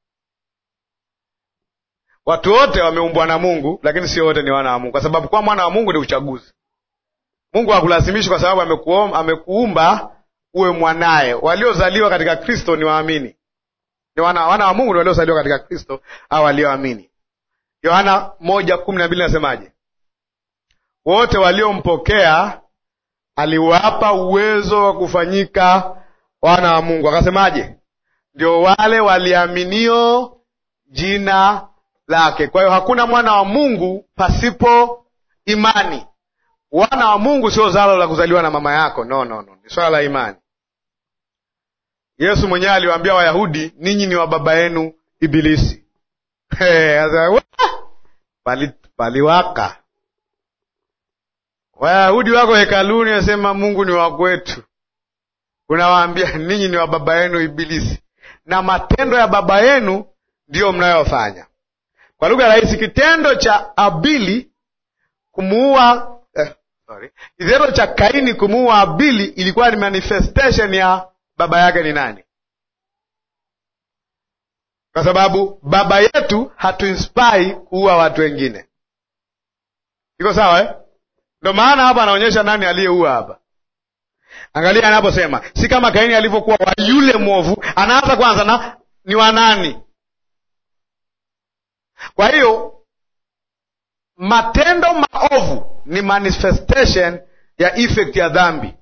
Watu wote wameumbwa na Mungu, lakini sio wote ni wana wa Mungu. Kwa sababu kwa mwana wa Mungu ni uchaguzi. Mungu hakulazimishi kwa sababu amekuumba, amekuumba uwe mwanae. Waliozaliwa katika Kristo ni waamini. Ni wana, wana wa Mungu ni waliozaliwa katika Kristo au walioamini. Yohana moja kumi na mbili nasemaje? Wote waliompokea aliwapa uwezo wa kufanyika wana wa Mungu. Akasemaje? Ndio wale waliaminio jina lake. Kwa hiyo hakuna mwana wa Mungu pasipo imani. Wana wa Mungu sio zalo la kuzaliwa na mama yako. No, no, no. Ni swala la imani. Yesu mwenyewe aliwaambia Wayahudi, ninyi ni wa baba yenu Ibilisi. Hey, pali, paliwaka. Wayahudi wako hekaluni wasema Mungu ni wa kwetu. Unawaambia ninyi ni wa baba yenu Ibilisi. Na matendo ya baba yenu ndiyo mnayofanya. Kwa lugha rahisi, kitendo cha Habili kumuua eh, sorry. Kitendo cha Kaini kumuua Habili ilikuwa ni manifestation ya baba yake ni nani? Kwa sababu baba yetu hatuinspire kuua watu wengine. Iko sawa eh? Ndio maana hapa anaonyesha nani aliyeua hapa. Angalia anaposema si kama Kaini alivyokuwa wa yule mwovu. Anaanza kwanza na ni wa nani? Kwa hiyo matendo maovu ni manifestation ya effect ya dhambi.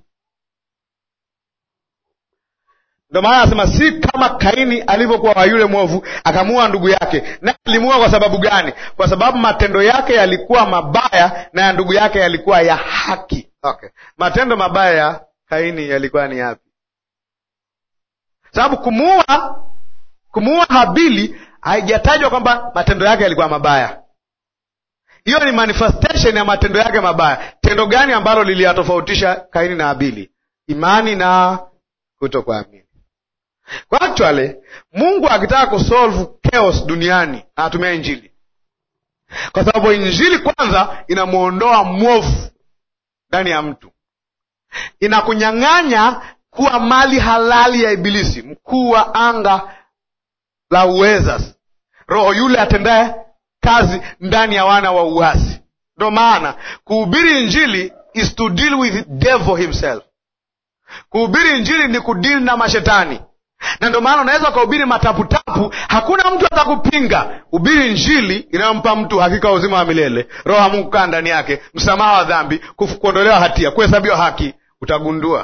Ndio maana anasema si kama Kaini alivyokuwa wa yule mwovu akamuua ndugu yake. Na alimuua kwa sababu gani? Kwa sababu matendo yake yalikuwa mabaya na ya ndugu yake yalikuwa ya haki. Okay. Matendo mabaya ya Kaini yalikuwa ni yapi? Sababu kumuua kumuua Habili haijatajwa kwamba matendo yake yalikuwa mabaya. Hiyo ni manifestation ya matendo yake mabaya. Tendo gani ambalo liliyatofautisha Kaini na Habili? Imani na kutokuamini. Kwa actually Mungu akitaka kusolve chaos duniani anatumia Injili. Kwa sababu Injili kwanza inamuondoa mwovu ndani ya mtu. Inakunyang'anya kuwa mali halali ya Ibilisi, mkuu wa anga la uweza, roho yule atendaye kazi ndani ya wana wa uasi. Ndio maana kuhubiri Injili is to deal with devil himself. Kuhubiri Injili ni kudeal na mashetani. Na ndio maana unaweza kuhubiri mataputapu, hakuna mtu atakupinga. Hubiri Injili inayompa mtu hakika uzima wa milele, roho ya Mungu kaa ndani yake, msamaha wa dhambi, kuondolewa hatia, kuhesabiwa haki. Utagundua,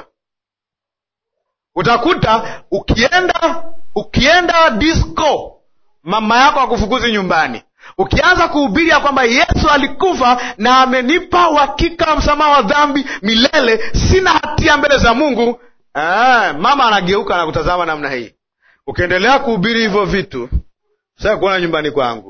utakuta ukienda ukienda disco, mama yako akufukuzi nyumbani. Ukianza kuhubiri ya kwamba Yesu alikufa na amenipa uhakika wa msamaha wa dhambi milele, sina hatia mbele za Mungu, ah, mama anageuka na kutazama namna hii. Ukiendelea kuhubiri hivyo vitu, sasa kuona nyumbani kwangu.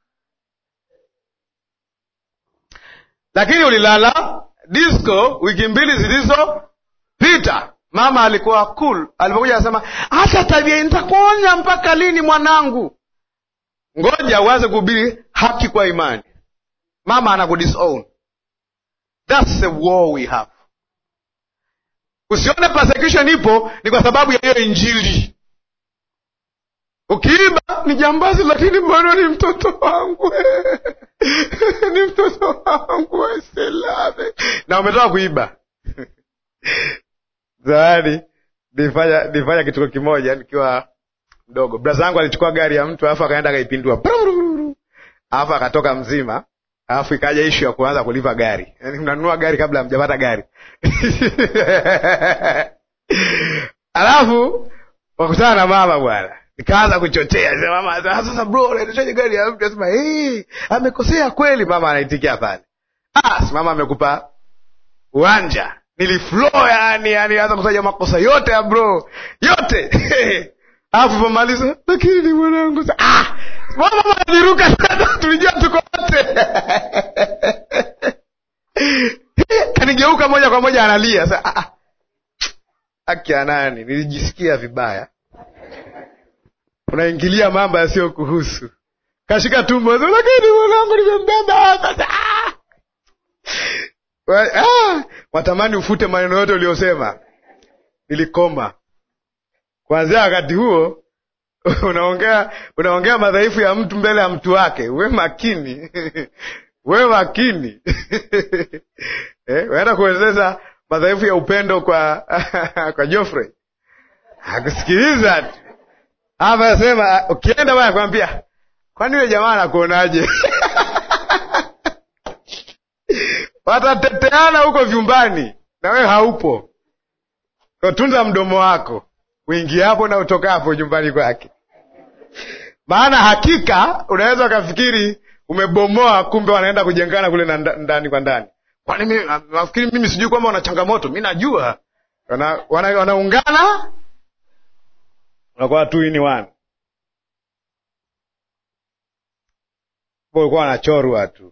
Lakini ulilala disco wiki mbili zilizopita. Mama alikuwa cool. Alipokuja akasema, "Acha tabia, nitakuonya mpaka lini mwanangu?" Ngoja uanze kuhubiri haki kwa imani. Mama anakudisown. That's the war we have. Usione persecution ipo ni kwa sababu ya hiyo Injili. Ukiiba ni jambazi, lakini bado ni mtoto wangu. Ni mtoto wangu asilave. Na umetoka kuiba. Zawadi, nifanya nifanya kitu kimoja nikiwa mdogo. Brother yangu alichukua gari ya mtu alafu akaenda akaipindua. Alafu akatoka mzima. Alafu ikaja issue ya kuanza kulipa gari. Yaani mnanunua gari kabla hamjapata gari. Alafu wakutana na mama bwana. Nikaanza kuchochea. Sema mama, sasa bro, unaendeshaje gari ya mtu? Anasema, "Eh, amekosea kweli." Mama anaitikia pale. Ah, si mama amekupa uwanja. Niliflow yani, yani anza kutaja makosa yote ya bro. Yote. Alafu pomaliza, "Lakini mwanangu." Ah, mama aliruka sana, tulijua tuko wote. Kanigeuka moja kwa moja analia. Sasa ah, haki ya nani? Nilijisikia vibaya. Unaingilia mambo yasiyo kuhusu. Kashika tumbo, "Lakini mwanangu nimembeba." Sasa ah. Ah, watamani ufute maneno yote uliyosema. Nilikoma. Kuanzia wakati huo unaongea unaongea madhaifu ya mtu mbele ya mtu wake. Uwe makini. Uwe makini. Eh, unaenda kueleza madhaifu ya upendo kwa kwa Geoffrey. Hakusikiliza tu. Hapa anasema ukienda bwana kwambia, "Kwani yule jamaa anakuonaje?" Watateteana huko vyumbani na wewe haupo. Kwa tunza mdomo wako. Uingie hapo na utoka hapo nyumbani kwake. Maana hakika unaweza ukafikiri umebomoa, kumbe wanaenda kujengana kule na ndani kwa ndani. Kwani mimi nafikiri mimi sijui kwamba una changamoto. Mimi najua. Wana wanaungana wanakuwa two in one. Kwa kwa wanachorwa tu.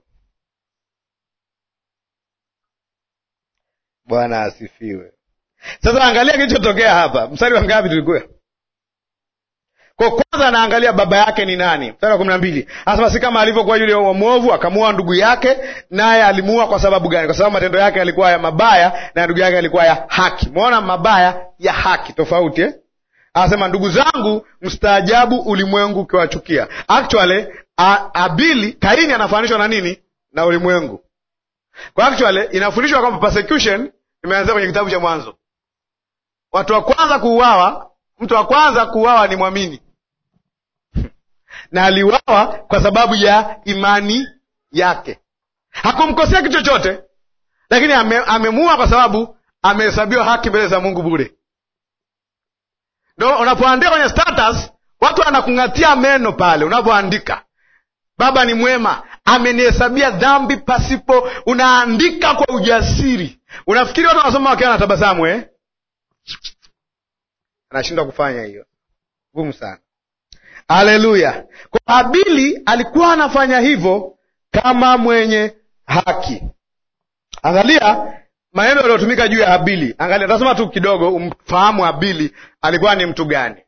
Bwana asifiwe. Sasa angalia kilichotokea hapa. Mstari wa ngapi tulikuwa? Kwa kwanza anaangalia baba yake ni nani. Mstari wa kumi na mbili. Anasema si kama alivyokuwa yule mwovu akamuua ndugu yake, naye alimuua kwa sababu gani? Kwa sababu matendo yake yalikuwa ya mabaya na ndugu yake alikuwa ya haki. Muona mabaya ya haki tofauti eh? Anasema ndugu zangu, mstaajabu ulimwengu ukiwachukia. Actually Abili, Kaini anafananishwa na nini? Na ulimwengu. Kwa actually inafundishwa kwamba persecution imeanza kwenye kitabu cha Mwanzo. Watu wa kwanza kuuawa, mtu wa kwanza kuuawa ni mwamini na aliuawa kwa sababu ya imani yake. Hakumkosea kitu chochote, lakini amemuua kwa sababu amehesabiwa haki mbele za Mungu bure. Ndio unapoandika kwenye status watu wanakung'atia meno pale. Unapoandika baba ni mwema, amenihesabia dhambi pasipo, unaandika kwa ujasiri. Unafikiri watu wanasoma wakiwa na tabasamu eh? Anashindwa kufanya hiyo. Gumu sana. Haleluya. Kwa Habili alikuwa anafanya hivyo kama mwenye haki. Angalia maneno yaliyotumika juu ya Habili. Angalia, tasoma tu kidogo umfahamu Habili alikuwa ni mtu gani.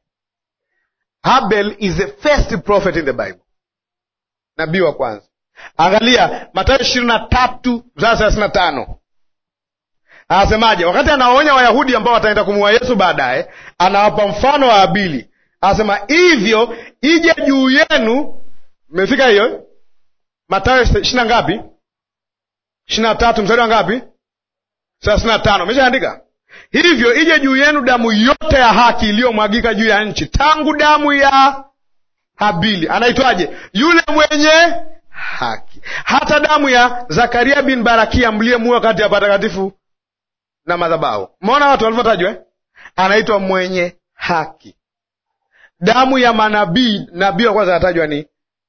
Abel is the first prophet in the Bible. Nabii wa kwanza. Angalia Mathayo ishirini na tatu mstari thelathini na tano. Anasemaje? Wakati anawaonya Wayahudi ambao wataenda kumuua Yesu baadaye, anawapa mfano wa Habili. Anasema hivyo ije juu yenu. Mmefika hiyo? Mathayo ishirini na ngapi? ishirini na tatu mstari wa ngapi? thelathini na tano. Umeshaandika? Hivyo ije juu yenu damu yote ya haki iliyomwagika juu ya nchi, tangu damu ya Habili. Anaitwaje? Yule mwenye haki. Hata damu ya Zakaria bin Barakia mliyemuua kati ya patakatifu na madhabahu. Umeona watu walivyotajwa eh? Anaitwa mwenye haki. Damu ya manabii, nabii wa kwanza anatajwa ni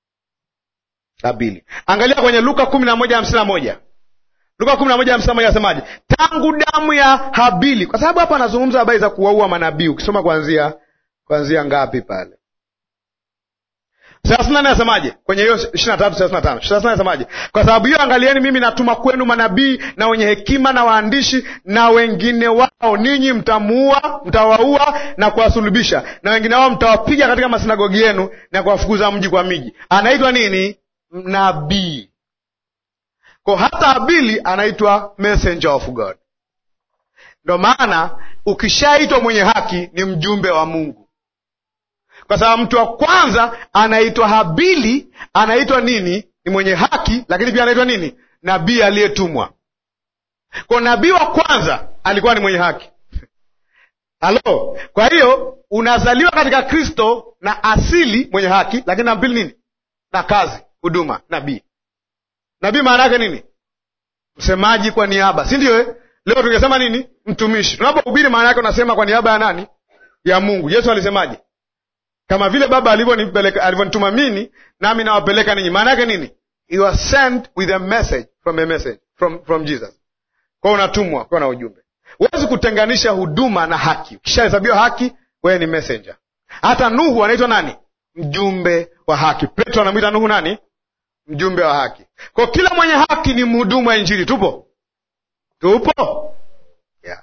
Habili. Angalia kwenye Luka kumi na moja hamsini na moja. Luka kumi na moja hamsini na moja asemaje? Tangu damu ya Habili. Kwa sababu hapa anazungumza habari za kuwaua manabii. Ukisoma kuanzia kuanzia ngapi pale? thelathini na nane asemaje? Kwenye hiyo ishirini na tatu thelathini na tano. thelathini na nane asemaje? Kwa sababu hiyo angalieni, mimi natuma kwenu manabii na wenye hekima na waandishi, na wengine wao ninyi mtamuua, mtawaua na kuwasulubisha, na wengine wao mtawapiga katika masinagogi yenu na kuwafukuza mji kwa miji. Anaitwa nini? Nabii. Kwa hata Habili anaitwa messenger of God. Ndio maana ukishaitwa mwenye haki ni mjumbe wa Mungu. Kwa sababu mtu wa kwanza anaitwa Habili, anaitwa nini? Ni mwenye haki, lakini pia anaitwa nini? Nabii aliyetumwa. Kwa nabii wa kwanza alikuwa ni mwenye haki. Halo. Kwa hiyo unazaliwa katika Kristo na asili mwenye haki, lakini na pili nini? Na kazi, huduma, nabii. Nabii maana yake nini? Msemaji kwa niaba, si ndio eh? Leo tungesema nini? Mtumishi. Tunapohubiri maana yake unasema kwa niaba ya nani? Ya Mungu. Yesu alisemaje? Kama vile Baba alivyonipeleka, alivyonituma mimi, nami nawapeleka ninyi. Maana yake nini? You are sent with a message from a message from from Jesus. Kwa unatumwa kwa na ujumbe. Huwezi kutenganisha huduma na haki. Ukishahesabiwa haki, wewe ni messenger. Hata Nuhu anaitwa nani? Mjumbe wa haki. Petro anamuita Nuhu nani? Mjumbe wa haki. Kwa kila mwenye haki ni mhudumu wa Injili. Tupo? Tupo? Yeah.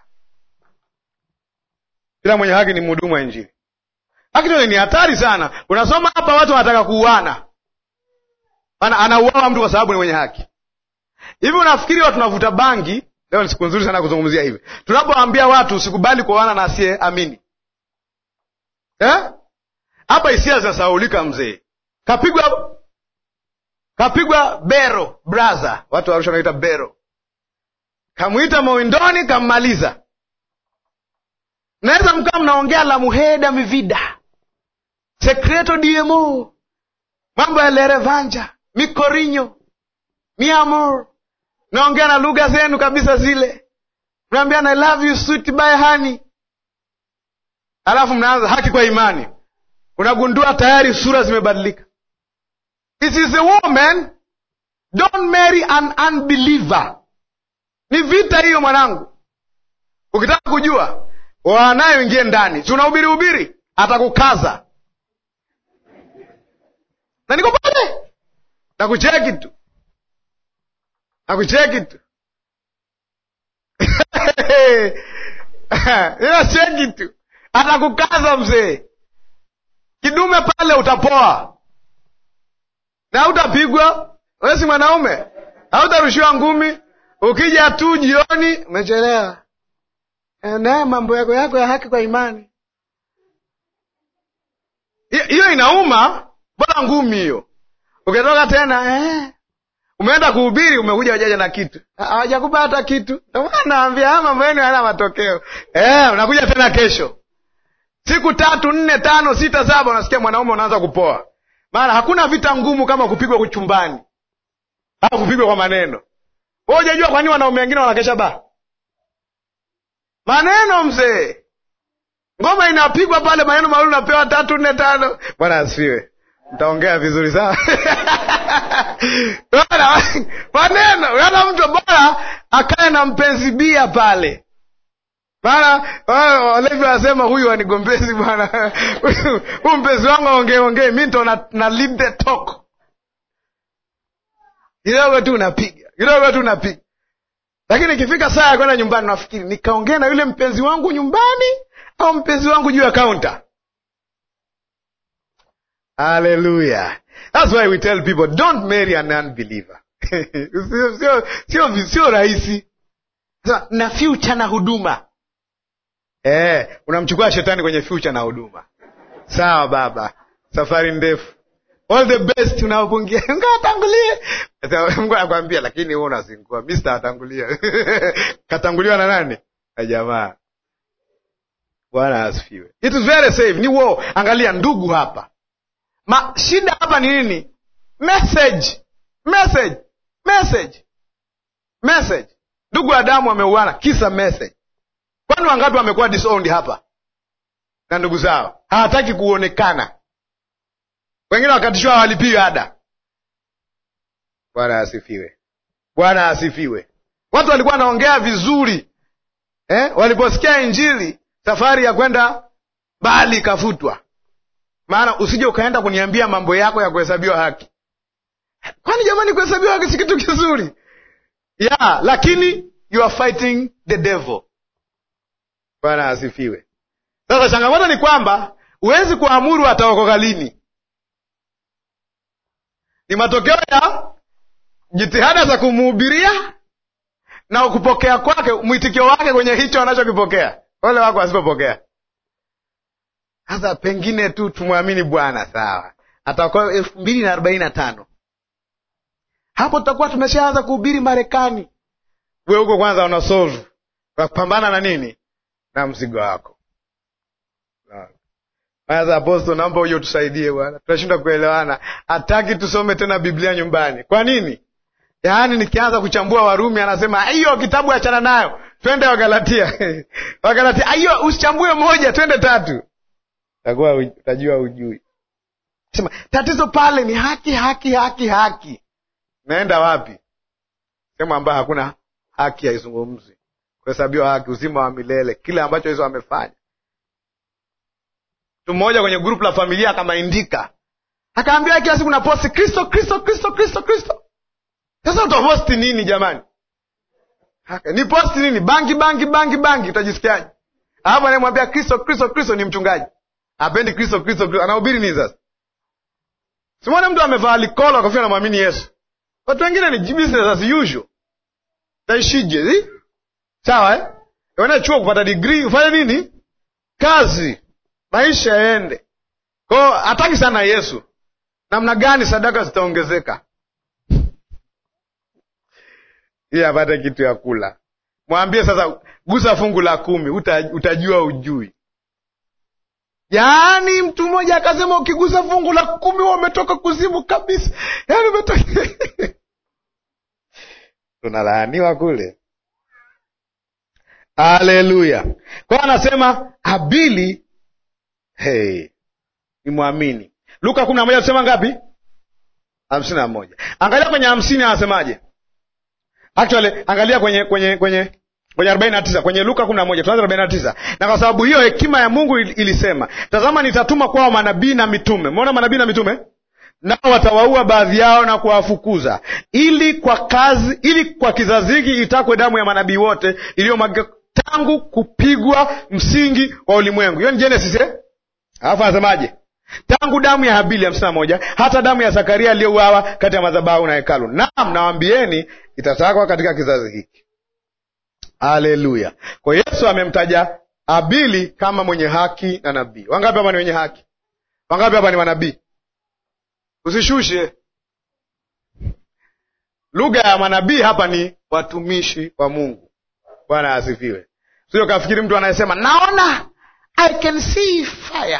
Kila mwenye haki ni mhudumu wa Injili. Haki ni hatari sana. Unasoma hapa watu wanataka kuuana. Ana anauawa mtu kwa sababu ni mwenye haki. Hivi unafikiri watu tunavuta bangi? Leo ni siku nzuri sana kuzungumzia hivi. Tunapoambia watu usikubali kuoana na asiye amini. Eh? Hapa hisia zinasahaulika mzee. Kapigwa Kapigwa bero, brother. Watu wa Arusha wanaita bero. Kamuita mawindoni, kammaliza. Naweza mkaa mnaongea la muheda mivida. Secreto D M O. Mambo ya lerevanja, mikorinyo, mi amor. Naongea na lugha zenu kabisa zile. Mnaambia I love you sweet by honey. Alafu mnaanza haki kwa imani. Unagundua tayari sura zimebadilika. It is a woman. Don't marry an unbeliever. Ni vita hiyo mwanangu. Ukitaka kujua, wanayo ingie ndani. Si unahubiri hubiri, atakukaza. Na niko pale. Nakucheki tu. Nakucheki tu. Ina cheki tu. Atakukaza mzee. Kidume pale utapoa. Na utapigwa, wewe si mwanaume. Hautarushiwa ngumi, ukija tu jioni umechelewa. E, na mambo yako yako ya haki kwa imani. Hiyo inauma, bora ngumi hiyo. Ukitoka tena eh Umeenda kuhubiri, umekuja wajaja na kitu. Hawajakupa hata kitu. Ndio maana naambia haya mambo yenu hayana matokeo. Eh, unakuja tena kesho. Siku tatu, nne, tano, sita, saba unasikia mwanaume unaanza kupoa. Maana hakuna vita ngumu kama kupigwa kuchumbani. Au kupigwa kwa maneno. Wewe hujajua kwa nini wanaume wengine wanakesha ba? Maneno mzee. Ngoma inapigwa pale, maneno mawili unapewa tatu, nne, tano. Bwana asifiwe. Nitaongea vizuri sana. Bwana, maneno, yana mtu bora akae na mpenzi bia pale. Bwana, walevi wasema huyu anigombezi bwana. Huyu mpenzi wangu ongee ongee, mimi ndo na, na lead the talk. Kidogo tu unapiga, kidogo tu unapiga. Lakini ikifika saa ya kwenda nyumbani nafikiri nikaongea na yule mpenzi wangu nyumbani au mpenzi wangu juu ya counter. Hallelujah. That's why we tell people don't marry an unbeliever. Sio sio sio sio rahisi. Sasa na future na huduma. Eh, unamchukua shetani kwenye future na huduma. Sawa baba. Safari ndefu. All the best unaopungia. Ngatangulie. Mungu anakuambia lakini wewe unazingua. Mister atangulia. Katanguliwa na nani? Na jamaa. Bwana asifiwe. It is very safe. Ni wao. Angalia ndugu hapa. Ma shida hapa ni nini? Message. Message. Message. Message. Ndugu Adamu wameuana kisa message. Kwani wangapi wamekuwa disowned hapa? Na ndugu zao. Hawataki kuonekana. Wengine wakatishwa walipiga ada. Bwana asifiwe. Bwana asifiwe. Watu walikuwa wanaongea vizuri. Eh? Waliposikia Injili, safari ya kwenda Bali ikafutwa. Maana usije ukaenda kuniambia mambo yako ya kuhesabiwa haki. Kwani jamani kuhesabiwa haki si kitu kizuri? Yeah, lakini you are fighting the devil. Bwana asifiwe. Sasa changamoto ni kwamba huwezi kuamuru ataokoka lini. Ni matokeo ya jitihada za kumhubiria na kupokea kwake, mwitikio wake kwenye hicho anachokipokea. Wale wako wasipopokea. Sasa pengine tu tumwamini Bwana sawa. Atakuwa elfu mbili na arobaini na tano. Hapo tutakuwa tumeshaanza kuhubiri Marekani. Wewe huko kwanza una solve. Kwa kupambana na nini? Na mzigo wako. Sasa apostle naomba uje tusaidie bwana. Tunashinda kuelewana. Hataki tusome tena Biblia nyumbani. Kwa nini? Yaani nikianza kuchambua Warumi anasema hiyo kitabu achana nayo. Twende Wagalatia. Wagalatia hiyo usichambue moja, twende tatu. Takuwa utajua ujui. Sema tatizo pale ni haki haki haki haki. Naenda wapi? Sema ambapo hakuna haki haizungumzi. Kuhesabiwa haki, uzima wa milele, kile ambacho hizo wamefanya. Mtu mmoja kwenye group la familia kama indika. Akaambia kila siku na post Kristo Kristo Kristo Kristo Kristo. Sasa utapost nini jamani? Haka, ni post nini? Bangi bangi bangi bangi utajisikiaje? Hapo anamwambia Kristo Kristo Kristo ni mchungaji. Hapendi Kristo Kristo Kristo. Anahubiri nini sasa? Simone mtu amevaa likolo akafia anamwamini Yesu. Watu wengine ni business as usual. Taishije, si? Sawa eh? Unaenda chuo kupata degree, ufanye nini? Kazi. Maisha yaende. Kwa hiyo hataki sana Yesu. Namna gani sadaka zitaongezeka? Yeye apate kitu ya kula. Mwambie sasa gusa fungu la kumi, uta, utajua ujui. Yaani mtu mmoja akasema ukigusa fungu la kumi wewe umetoka kuzimu kabisa. Yaani umetoka. Tunalaaniwa kule. Haleluya. Kwa anasema Habili hey, ni muamini. Luka kumi na moja tusema ngapi? hamsini na moja. Angalia kwenye hamsini anasemaje? Actually angalia kwenye kwenye kwenye kwenye arobaini na tisa, kwenye Luka kumi na moja tuanze arobaini na tisa. Na kwa sababu hiyo hekima ya Mungu ilisema, tazama nitatuma kwao manabii na mitume. Umeona manabii na mitume? Nao watawaua baadhi yao na kuwafukuza, ili kwa kazi ili kwa kizazi hiki itakwe damu ya manabii wote iliyomwagika tangu kupigwa msingi wa ulimwengu. Hiyo ni Genesis eh? Alafu anasemaje? Tangu damu ya Habili hamsini na moja hata damu ya Zakaria aliyeuawa kati ya madhabahu na hekalu. Naam, nawaambieni itatakwa katika kizazi hiki. Haleluya. Kwa Yesu amemtaja Habili kama mwenye haki na nabii. Wangapi hapa ni wenye haki? Wangapi hapa ni manabii? Usishushe. Lugha ya manabii hapa ni watumishi wa Mungu. Bwana asifiwe. Sio kafikiri mtu anayesema naona I can see fire.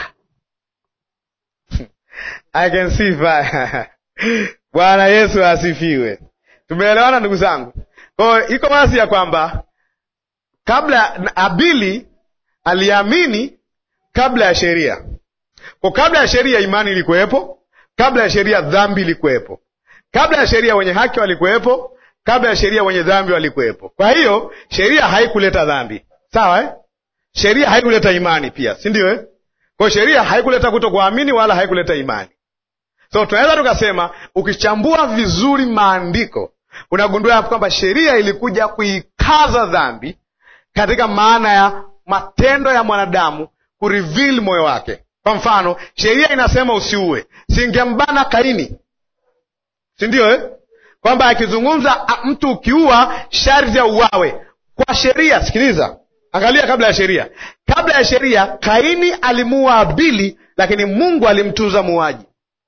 I can see fire. Bwana Yesu asifiwe. Tumeelewana ndugu zangu? Kwa hiyo iko wazi ya kwamba kabla Abili aliamini kabla ya sheria. Kwa kabla ya sheria imani ilikuwepo, kabla ya sheria dhambi ilikuwepo. Kabla ya sheria wenye haki walikuwepo, kabla ya sheria wenye dhambi walikuwepo. Kwa hiyo sheria haikuleta dhambi. Sawa eh? Sheria haikuleta imani pia, si ndio eh? Kwa sheria haikuleta kutokuamini wala haikuleta imani. So tunaweza tukasema ukichambua vizuri maandiko unagundua kwamba sheria ilikuja kuikaza dhambi katika maana ya matendo ya mwanadamu kureveal moyo wake. Kwa mfano, sheria inasema usiue. Singembana Kaini. Si ndio eh? Kwamba akizungumza mtu ukiua sharti ya uwawe. Kwa sheria, sikiliza. Angalia kabla ya sheria. Kabla ya sheria Kaini alimuua Abili, lakini Mungu alimtunza muuaji.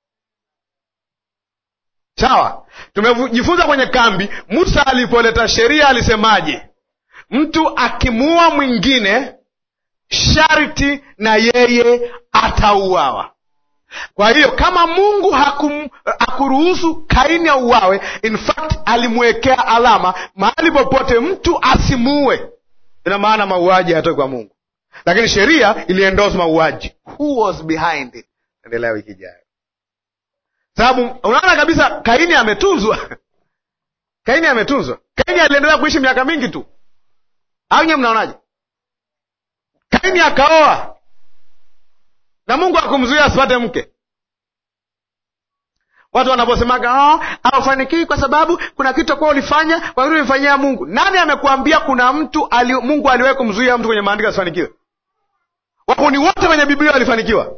Sawa? Tumejifunza kwenye kambi, Musa alipoleta sheria alisemaje? Mtu akimuua mwingine sharti na yeye atauawa. Kwa hiyo kama Mungu hakum, hakuruhusu Kaini auawe, in fact alimwekea alama mahali popote mtu asimuue. Ina maana mauaji hatoki kwa Mungu. Lakini sheria iliendorse mauaji. Who was behind it? Endelea wiki ijayo. Sababu unaona kabisa Kaini ametunzwa. Kaini ametunzwa. Kaini aliendelea kuishi miaka mingi tu. Au nyinyi mnaonaje? Kaini akaoa na Mungu akumzuia asipate mke. Watu wanaposemaga oh, hawafanikiwi kwa sababu kuna kitu kwa ulifanya, kwa nini ulifanyia Mungu? Nani amekuambia kuna mtu ali, Mungu aliwahi kumzuia mtu kwenye maandiko asifanikiwe? Wahuni wote kwenye Biblia walifanikiwa.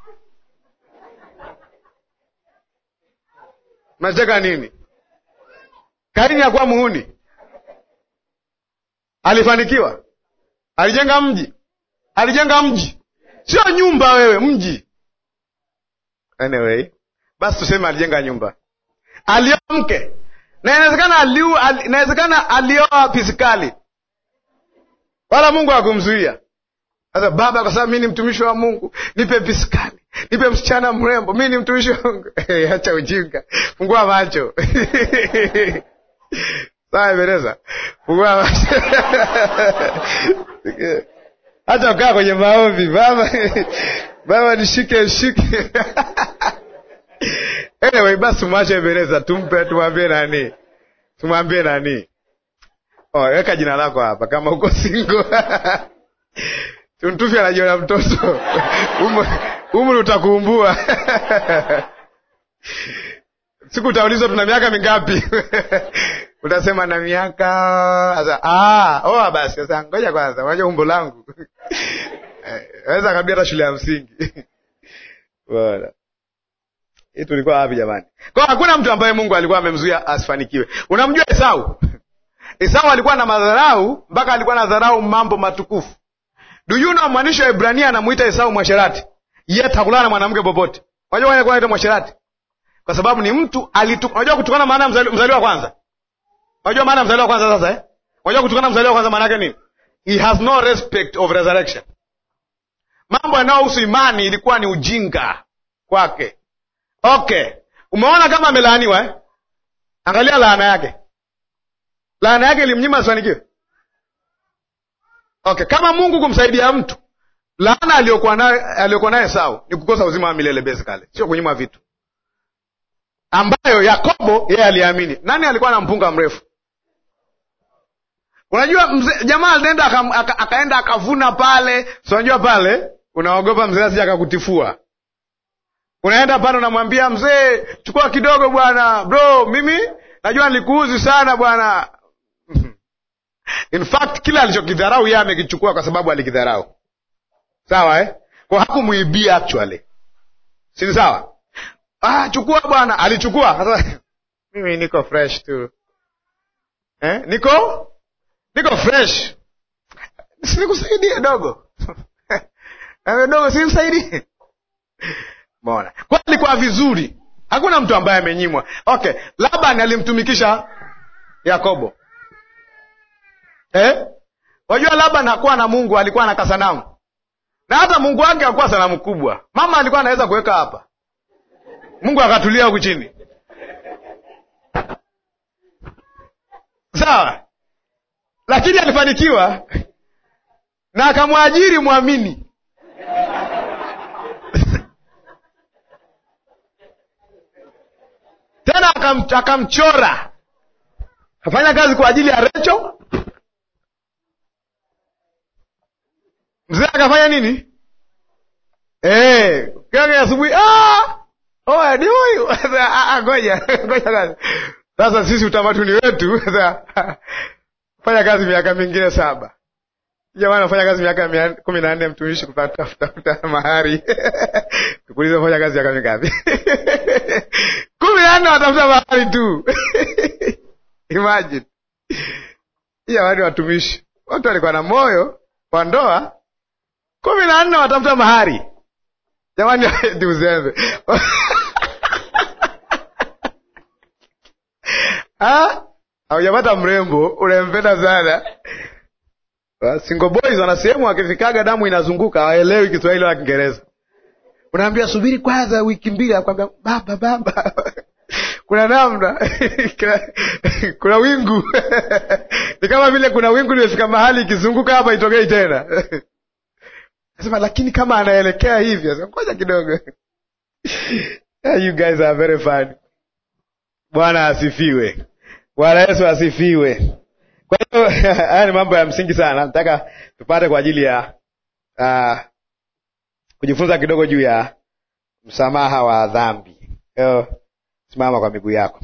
Mnacheka nini? Kaini hakuwa muhuni. Alifanikiwa. Alijenga mji. Alijenga mji. Sio nyumba wewe, mji. Anyway, basi tuseme alijenga nyumba. Alioa mke. Na inawezekana aliu, ali, inawezekana alioa fisikali. Wala Mungu hakumzuia. Sasa baba, kwa sababu mimi ni mtumishi wa Mungu, nipe fisikali. Nipe msichana mrembo, mimi ni mtumishi wa Mungu. Acha ujinga. Fungua macho. Sawa Bereza. Fungua macho. Acha ukaa kwenye maombi, baba. Baba nishike shike. Anyway, basi mwache Bereza, tumpe tumwambie nani? Tumwambie nani? Oh, weka jina lako hapa kama uko single. Tuntufi anajiona mtoto. Umri utakuumbua. Siku utaulizwa tuna miaka mingapi? Utasema na miaka sasa. Ah, oh basi sasa ngoja kwanza, waje umbo langu. Waweza kabisa hata shule ya msingi. Bora. Hii tulikuwa wapi jamani? Kwa hakuna mtu ambaye Mungu alikuwa amemzuia asifanikiwe. Unamjua Esau? Esau alikuwa na madharau mpaka alikuwa na dharau mambo matukufu. Do you know mwandishi wa Ibrania anamuita Esau mwasherati? Yeye hakulala na mwanamke popote. Unajua why anaitwa mwasherati? Kwa sababu ni mtu alitu... Unajua kutokana maana ya mzali, mzaliwa kwanza? Unajua maana ya mzaliwa kwanza sasa eh? Unajua kutokana mzaliwa kwanza maana yake nini? He has no respect of resurrection. Mambo yanayohusu imani ilikuwa ni ujinga kwake. Okay. Umeona kama amelaaniwa eh? Angalia laana yake. Laana yake ilimnyima asifanikiwe. Okay, kama Mungu kumsaidia mtu, laana aliyokuwa naye aliyokuwa naye Esau ni kukosa uzima wa milele basically, sio kunyima vitu. Ambayo Yakobo yeye aliamini. Nani alikuwa na mpunga mrefu? Unajua mze, jamaa alienda aka, akaenda akavuna pale, so unajua pale unaogopa mzee asije akakutifua. Unaenda pale unamwambia mzee, chukua kidogo bwana, bro, mimi najua nilikuuzi sana bwana. In fact kila alichokidharau yeye amekichukua kwa sababu alikidharau. Sawa eh? Kwa hakumuibia actually. Si sawa? Ah, chukua bwana, alichukua. Sasa mimi niko fresh tu. Eh? Niko? Niko fresh. Sikusaidie dogo. Eh dogo simsaidie. Mbona? Kwa alikuwa vizuri. Hakuna mtu ambaye amenyimwa. Okay, Labani alimtumikisha Yakobo. Eh? Wajua Labani hakuwa na Mungu, alikuwa na kasanamu. Na hata Mungu wake hakuwa sanamu kubwa. Mama alikuwa anaweza kuweka hapa. Mungu akatulia huku chini. Sawa? Lakini alifanikiwa na akamwajiri muamini. Tena akam, akamchora. Afanya kazi kwa ajili ya Rachel. Mzee akafanya nini? Eh, kaka asubuhi, ah! Oh, ni huyu. Ah, ngoja, ngoja kazi. Sasa sisi utamaduni wetu, fanya kazi miaka mingine saba. Jamani anafanya kazi miaka kumi na nne mtumishi kupata tafuta mahari. Tukuulize fanya kazi miaka mingapi? kumi na nne watafuta mahari tu. Imagine. Hiyo wale watumishi. Watu walikuwa na moyo wa ndoa. kumi na nne watafuta mahari. Jamani ndio uzembe. Ah, haujapata mrembo, unempenda sana. Single boys wanasema wakifikaga damu inazunguka, hawaelewi Kiswahili wala Kiingereza. Unaambia subiri kwanza wiki mbili, akwambia baba baba. Kuna namna. Kuna wingu. Ni kama vile kuna wingu limefika mahali ikizunguka hapa itokei tena. Nasema lakini kama anaelekea hivi, sasa ngoja kidogo. You guys are very funny. Bwana asifiwe. Bwana Yesu asifiwe. Kwa hiyo haya ni mambo ya msingi sana. Nataka tupate kwa ajili ya uh, kujifunza kidogo juu ya msamaha wa dhambi. Leo simama kwa miguu yako.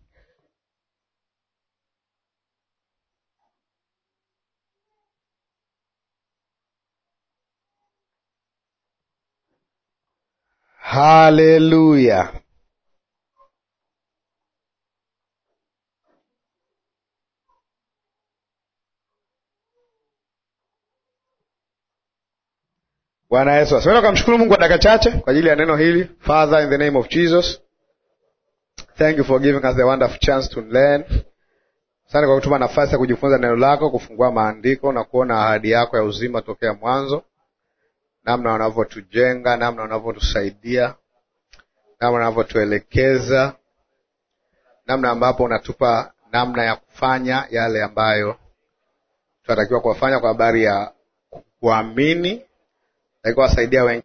Haleluya. Bwana Yesu asifiwe. Kumshukuru Mungu kwa dakika chache kwa ajili ya neno hili. Father, in the name of Jesus, thank you for giving us the wonderful chance to learn. Asante kwa kutupa nafasi ya kujifunza neno lako, kufungua maandiko na kuona ahadi yako ya uzima tokea mwanzo. Namna unavyotujenga, namna unavyotusaidia, namna unavyotuelekeza, namna ambapo unatupa namna ya kufanya yale ambayo tunatakiwa kufanya kwa habari ya kuamini. Takiwa wasaidia wengi